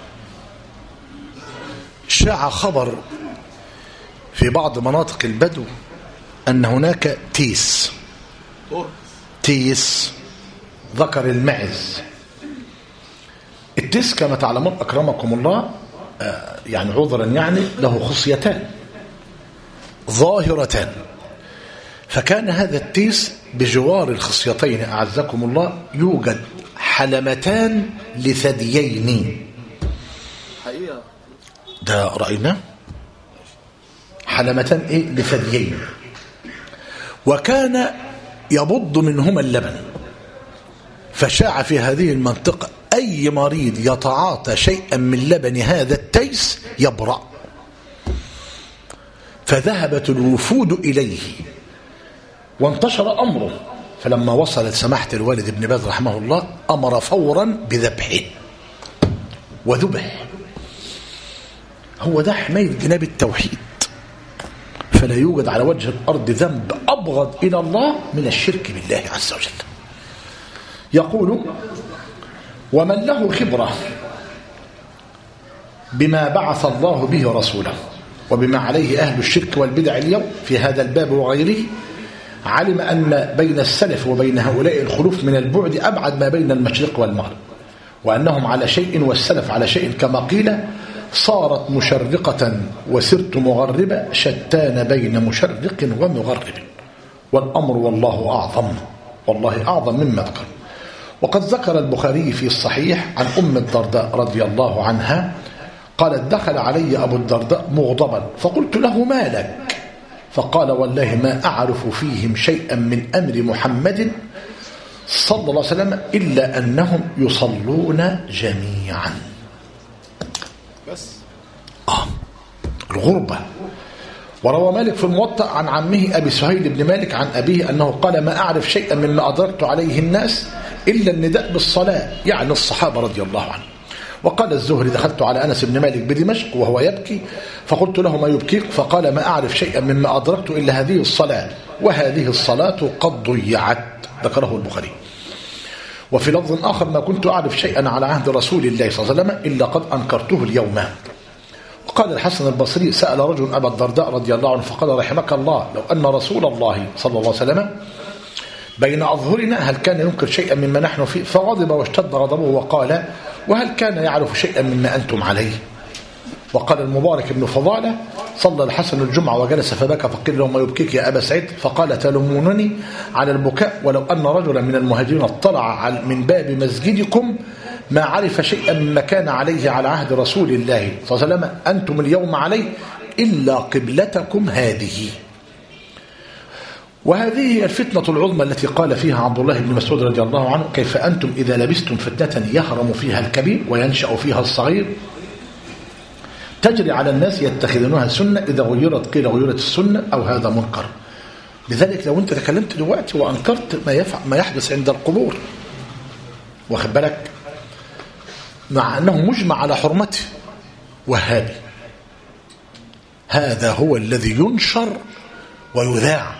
شاع خبر في بعض مناطق البدو أن هناك تيس تيس ذكر المعز. التيس كما تعلمون أكرمكم الله يعني عذرا يعني له خصيتان ظاهرتان، فكان هذا التيس بجوار الخصيتين أعزكم الله يوجد حلمتان لثديين. حقيقة ده رأينا حلمتان إيه لثديين، وكان يبض منهما اللبن. فشاع في هذه المنطقة أي مريض يتعاطى شيئا من لبن هذا التيس يبرأ. فذهبت الوفود إليه وانتشر أمره، فلما وصلت سماحة الوالد ابن باز رحمه الله أمر فورا بذبحه وذبح. هو ده حماية جناب التوحيد، فلا يوجد على وجه الأرض ذنب أبغض إلى الله من الشرك بالله عز وجل. يقول ومن له خبرة بما بعث الله به رسوله وبما عليه أهل الشرك والبدع اليوم في هذا الباب وغيره علم أن بين السلف وبين هؤلاء الخلوف من البعد أبعد ما بين المشرق والمغرب، وأنهم على شيء والسلف على شيء كما قيل صارت مشرقة وسرت مغربة شتان بين مشرق ومغرب والأمر والله أعظم والله أعظم مما ذكر. وقد ذكر البخاري في الصحيح عن أم الدرداء رضي الله عنها قالت دخل علي أبو الدرداء مغضبا فقلت له ما لك؟ فقال والله ما أعرف فيهم شيئا من أمر محمد صلى الله عليه وسلم إلا أنهم يصلون جميعا. بس آه الغربة. وروى مالك في الموطأ عن عمه أبي سهيل بن مالك عن أبيه أنه قال ما أعرف شيئا مما أدركت عليه الناس إلا النداء بالصلاة، يعني الصحابة رضي الله عنهم. وقال الزهري دخلت على أنس بن مالك بدمشق وهو يبكي فقلت له ما يبكيك؟ فقال ما أعرف شيئا مما أدركت إلا هذه الصلاة وهذه الصلاة قد ضيعت. ذكره البخاري. وفي لفظ آخر ما كنت أعرف شيئا على عهد رسول الله صلى الله عليه وسلم إلا قد أنكرته اليوم. وقال الحسن البصري سأل رجل أبا الدرداء رضي الله عنه فقال رحمك الله لو أن رسول الله صلى الله عليه وسلم بين أظهرنا هل كان ينكر شيئا مما نحن فيه؟ فغضب واشتد غضبه وقال وهل كان يعرف شيئا مما أنتم عليه؟ وقال المبارك بن فضالة صلى الحسن الجمعة وجلس فبكى فقيل له ما يبكيك يا أبا سعيد؟ فقال تلومونني على البكاء ولو أن رجلا من المهاجرين اطلع من باب مسجدكم ما عرف شيئا مما كان عليه على عهد رسول الله صلى الله عليه وسلم أنتم اليوم عليه إلا قبلتكم هذه. وهذه هي الفتنة العظمى التي قال فيها عبد الله بن مسعود رضي الله عنه كيف أنتم إذا لبستم فتنة يهرم فيها الكبير وينشأ فيها الصغير تجري على الناس يتخذونها سنة إذا غيرت قيل غيرت السنة أو هذا منكر. لذلك لو أنت تكلمت دلوقتي وأنكرت ما يفعل ما يحدث عند القبور واخد بالك، مع أنه مجمع على حرمته، وهابي. هذا هو الذي ينشر ويذاع،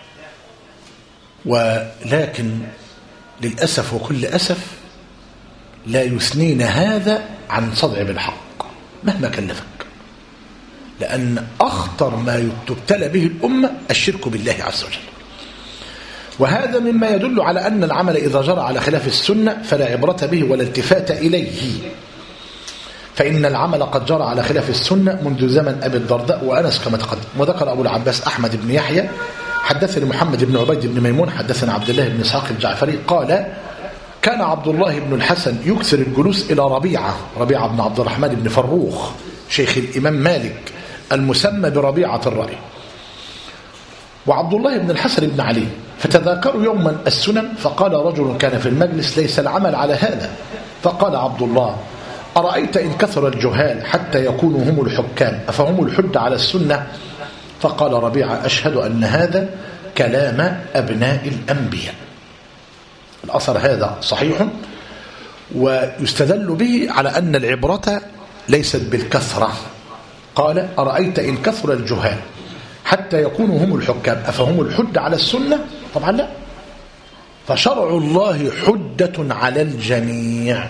ولكن للأسف وكل أسف لا يثنين هذا عن صدع بالحق مهما كلفك، لأن أخطر ما تبتلى به الأمة الشرك بالله عز وجل. وهذا مما يدل على أن العمل إذا جرى على خلاف السنة فلا عبرة به ولا التفات إليه، فإن العمل قد جرى على خلاف السنة منذ زمن أبي الدرداء وأنس كما تقدم. وذكر أبو العباس أحمد بن يحيى حدثني محمد بن عبيد بن ميمون حدثنا عبد الله بن إسحاق الجعفري قال كان عبد الله بن الحسن يكثر الجلوس إلى ربيعة ربيعة بن عبد الرحمن بن فروخ شيخ الإمام مالك المسمى بربيعة الرأي، وعبد الله بن الحسن بن علي، فتذاكروا يوما السنن، فقال رجل كان في المجلس ليس العمل على هذا، فقال عبد الله أرأيت إن كثر الجهال حتى يكونوا هم الحكام أفهم الحد على السنة؟ فقال ربيعة أشهد أن هذا كلام أبناء الأنبياء. الأثر هذا صحيح، ويستدل به على أن العبرة ليست بالكثرة. قال أرأيت إن كثر الجهال حتى يكونوا هم الحكام أفهم الحد على السنة؟ طبعا لا، فشرع الله حجة على الجميع،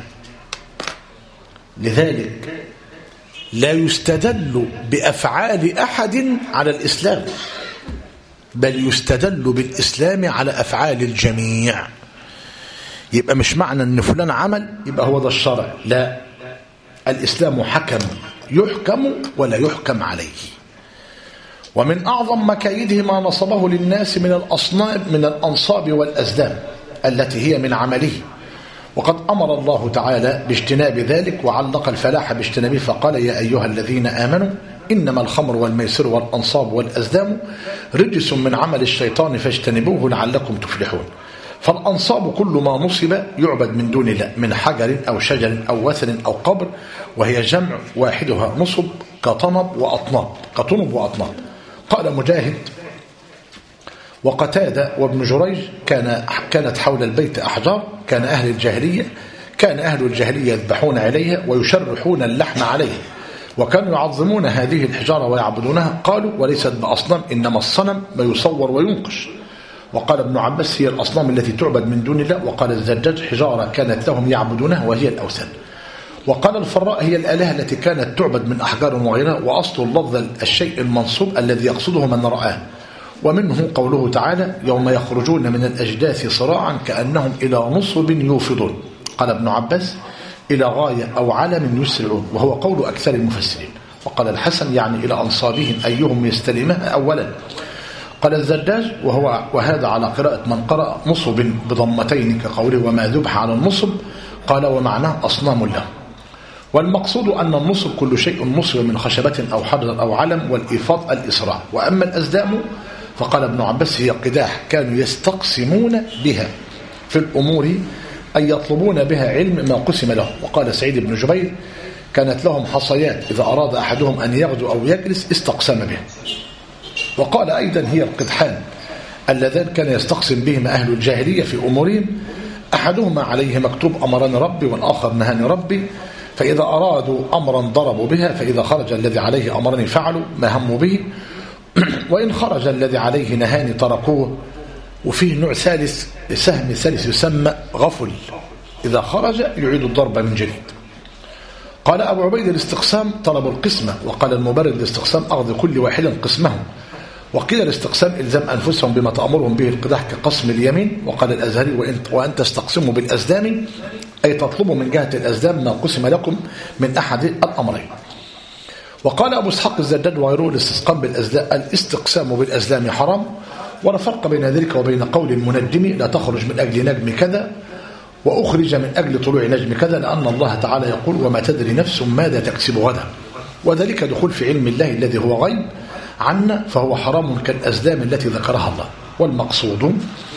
لذلك لا يستدل بأفعال أحد على الإسلام، بل يستدل بالإسلام على أفعال الجميع. يبقى مش معنى أن فلان عمل يبقى هو ده الشرع، لا، الإسلام حكم يحكم ولا يحكم عليه. ومن أعظم مكايده ما نصبه للناس من الأصناب من الأنصاب والأزلام التي هي من عمله، وقد أمر الله تعالى باجتناب ذلك وعلق الفلاح باجتنابه، فقال يا أيها الذين آمنوا إنما الخمر والميسر والأنصاب والأزلام رجس من عمل الشيطان فاجتنبوه لعلكم تفلحون. فالأنصاب كل ما نصب يعبد من دون الله من حجر أو شجر أو وثن أو قبر، وهي جمع واحدها نصب كطنب وأطناب كطنب وأطناب. قال مجاهد وقتادة وابن جريج كان كانت حول البيت أحجار كان أهل الجاهلية كان أهل الجاهلية يذبحون عليها ويشرحون اللحم عليها، وكانوا يعظمون هذه الحجارة ويعبدونها. قالوا وليست بأصنام إنما الصنم ما يصور وينقش. وقال ابن عباس هي الأصنام التي تعبد من دون الله. وقال الزجاج حجارة كانت لهم يعبدونها وهي الأوثان. وقال الفراء هي الآلهة التي كانت تعبد من أحجار وغيرها، وأصل اللفظ الشيء المنصوب الذي يقصده من رآه. ومنه قوله تعالى يوم يخرجون من الأجداث صراعا كأنهم إلى نصب يوفضون. قال ابن عباس إلى غاية أو علم يسرعون، وهو قول أكثر المفسرين. وقال الحسن يعني إلى أنصابهم أيهم يستلمها أولا. قال الزجاج وهو وهذا على قراءة من قرأ نصب بضمتين كقوله وما ذبح على النصب. قال ومعناه أصنام له. والمقصود أن النصب كل شيء نصب من خشبة أو حجر أو علم، والإيفاض الإسراع. وأما الأزلام فقال ابن عباس هي قداح كانوا يستقسمون بها في الأمور أن يطلبون بها علم ما قسم لهم. وقال سعيد بن جبير كانت لهم حصيات إذا أراد أحدهم أن يغدو أو يجلس استقسم بها. وقال أيضا هي القدحان اللذان كان يستقسم بهما أهل الجاهلية في أمورهم، أحدهما عليه مكتوب أمرني ربي والآخر نهاني ربي، فإذا أرادوا أمرا ضربوا بها، فإذا خرج الذي عليه أمرني فعلوا ما هموا به، وإن خرج الذي عليه نهاني تركوه. وفيه نوع ثالث سهم ثالث يسمى غفل، إذا خرج يعيد الضرب من جديد. قال أبو عبيد الاستقسام طلب القسمة، وقال المبرد الاستقسام أخذ كل واحد قسمه. وقيل الاستقسام إلزام أنفسهم بما تأمرهم به القداح كقسم اليمين. وقال الأزهري وأن تستقسموا بالأزلام أي تطلبوا من جهة الأزلام ما قسم لكم من أحد الأمرين. وقال أبو اسحاق الزجاج وغيره الاستقسام بالأزلام الاستقسام بالأزلام حرام، ولا فرق بين ذلك وبين قول المنجم لا تخرج من أجل نجم كذا وأخرج من أجل طلوع نجم كذا، لأن الله تعالى يقول وما تدري نفس ماذا تكسب غدا، وذلك دخول في علم الله الذي هو غيب عنا، فهو حرام كالأزلام التي ذكرها الله. والمقصود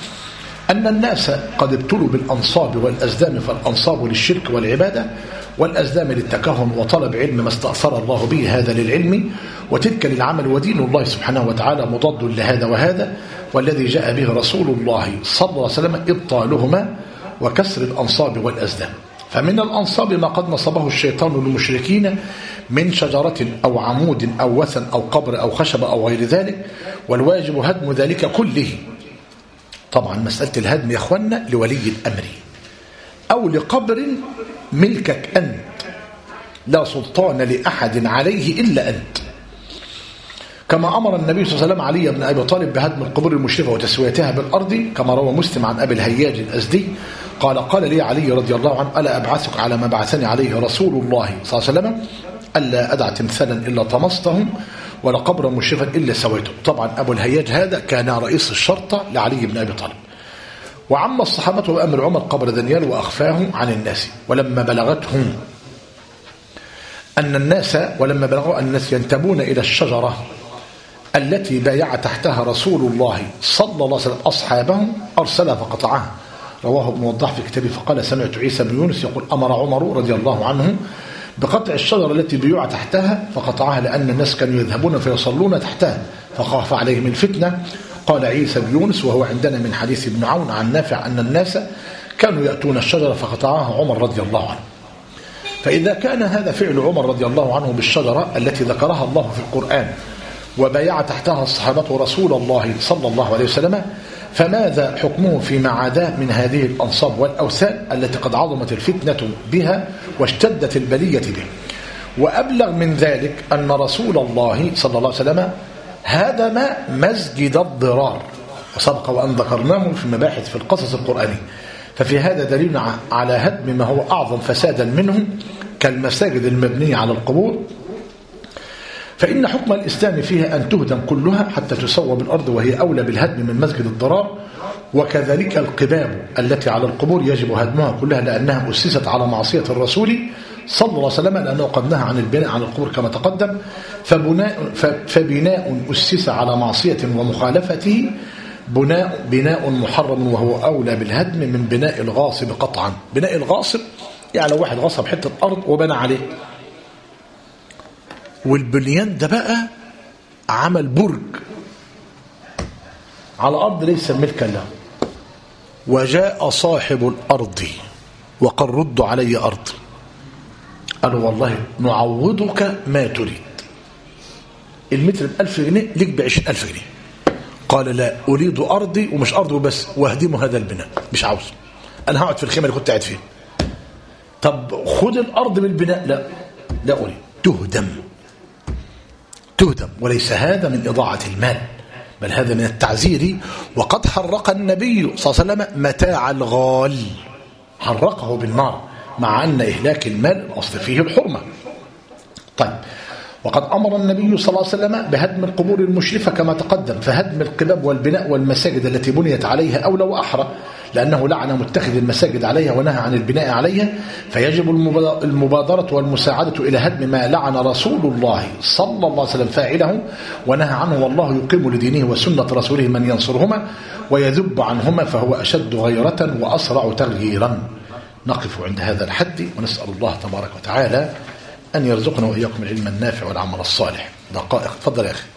أن الناس قد ابتلوا بالأنصاب والأزلام، فالأنصاب للشرك والعبادة، والأزلام للتكهن وطلب علم ما استأثر الله به، هذا للعلم وتلك للعمل. ودين الله سبحانه وتعالى مضاد لهذا وهذا، والذي جاء به رسول الله صلى الله عليه وسلم إبطالهما وكسر الأنصاب والأزلام. فمن الأنصاب ما قد نصبه الشيطان للمشركين من شجرة أو عمود أو وثن أو قبر أو خشب أو غير ذلك، والواجب هدم ذلك كله. طبعا مسألة الهدم يا أخوانا لولي الأمر أو لقبر ملكك أنت لا سلطان لأحد عليه إلا أنت، كما أمر النبي صلى الله عليه وسلم علي بن أبي طالب بهدم القبور المشرفة وتسويتها بالأرض، كما روى مسلم عن أبي الهياج الأزدي قال قال لي علي رضي الله عنه ألا أبعثك على ما بعثني عليه رسول الله صلى الله عليه وسلم ألا أدع تمثالا إلا طمسته ولا قبرا مشرفا إلا سويته. طبعا أبو الهياج هذا كان رئيس الشرطة لعلي بن أبي طالب. وعم الصحابة بأمر عمر قبر دانيال وأخفاه عن الناس، ولما بلغتهم أن الناس ولما بلغوا أن الناس ينتبون إلى الشجرة التي بايع تحتها رسول الله صلى الله عليه وسلم أصحابه أرسلها فقطعها. رواه ابن وضاح في كتابه فقال سمعت عيسى بن يونس يقول أمر عمر رضي الله عنه بقطع الشجرة التي بيوع تحتها فقطعها، لأن الناس كانوا يذهبون فيصلون تحتها فخاف عليهم الفتنة. قال عيسى بن يونس وهو عندنا من حديث ابن عون عن نافع أن الناس كانوا يأتون الشجرة فقطعها عمر رضي الله عنه. فإذا كان هذا فعل عمر رضي الله عنه بالشجرة التي ذكرها الله في القرآن وبايع تحتها الصحابة رسول الله صلى الله عليه وسلم، فماذا حكمه فيما عداه من هذه الأنصاب والأوثان التي قد عظمت الفتنة بها واشتدت البلية به؟ وأبلغ من ذلك أن رسول الله صلى الله عليه وسلم هدم مسجد الضرار، وسبق وأن ذكرناه في مباحث في القصص القرآني. ففي هذا دليل على هدم ما هو أعظم فسادا منه كالمساجد المبنية على القبور، فإن حكم الإسلام فيها أن تهدم كلها حتى تسوى بالأرض، وهي أولى بالهدم من مسجد الضرار. وكذلك القباب التي على القبور يجب هدمها كلها لأنها أسست على معصية الرسول صلى الله عليه وسلم، لأنه قد نهى عن البناء على القبور كما تقدم. فبناء, فبناء أسس على معصية ومخالفته بناء, بناء محرم، وهو أولى بالهدم من بناء الغاصب قطعا. بناء الغاصب يعني لو واحد غصب حتة أرض وبنى عليه، والبنيان ده بقى عمل برج على أرض ليس ملكا له، وجاء صاحب الأرض وقال رد علي أرض، قالوا والله نعوضك ما تريد، المتر بألف جنيه ليك بعشرين ألف جنيه. قال لا أريد أرضي، ومش أرضي بس، واهدموا هذا البناء، مش عاوز، أنا هقعد في الخيمة اللي كنت قاعد فيها. طب خد الأرض بالبناء، لا لا أريد، تهدم تهدم. وليس هذا من إضاعة المال، بل هذا من التعزير. وقد حرق النبي صلى الله عليه وسلم متاع الغال، حرقه بالنار، مع أن إهلاك المال الأصل فيه الحرمة. طيب، وقد أمر النبي صلى الله عليه وسلم بهدم القبور المشرفة كما تقدم، فهدم القباب والبناء والمساجد التي بنيت عليها أولى وأحرى، لأنه لعن متخذ المساجد عليها ونهى عن البناء عليها. فيجب المبادرة والمساعدة إلى هدم ما لعن رسول الله صلى الله عليه وسلم فاعله ونهى عنه، والله يقيم لدينه وسنة رسوله من ينصرهما ويذب عنهما، فهو أشد غيرة وأسرع تغييرا. نقف عند هذا الحد، ونسأل الله تبارك وتعالى أن يرزقنا وإياكم العلم النافع والعمل الصالح. دقائق، تفضل يا أخي.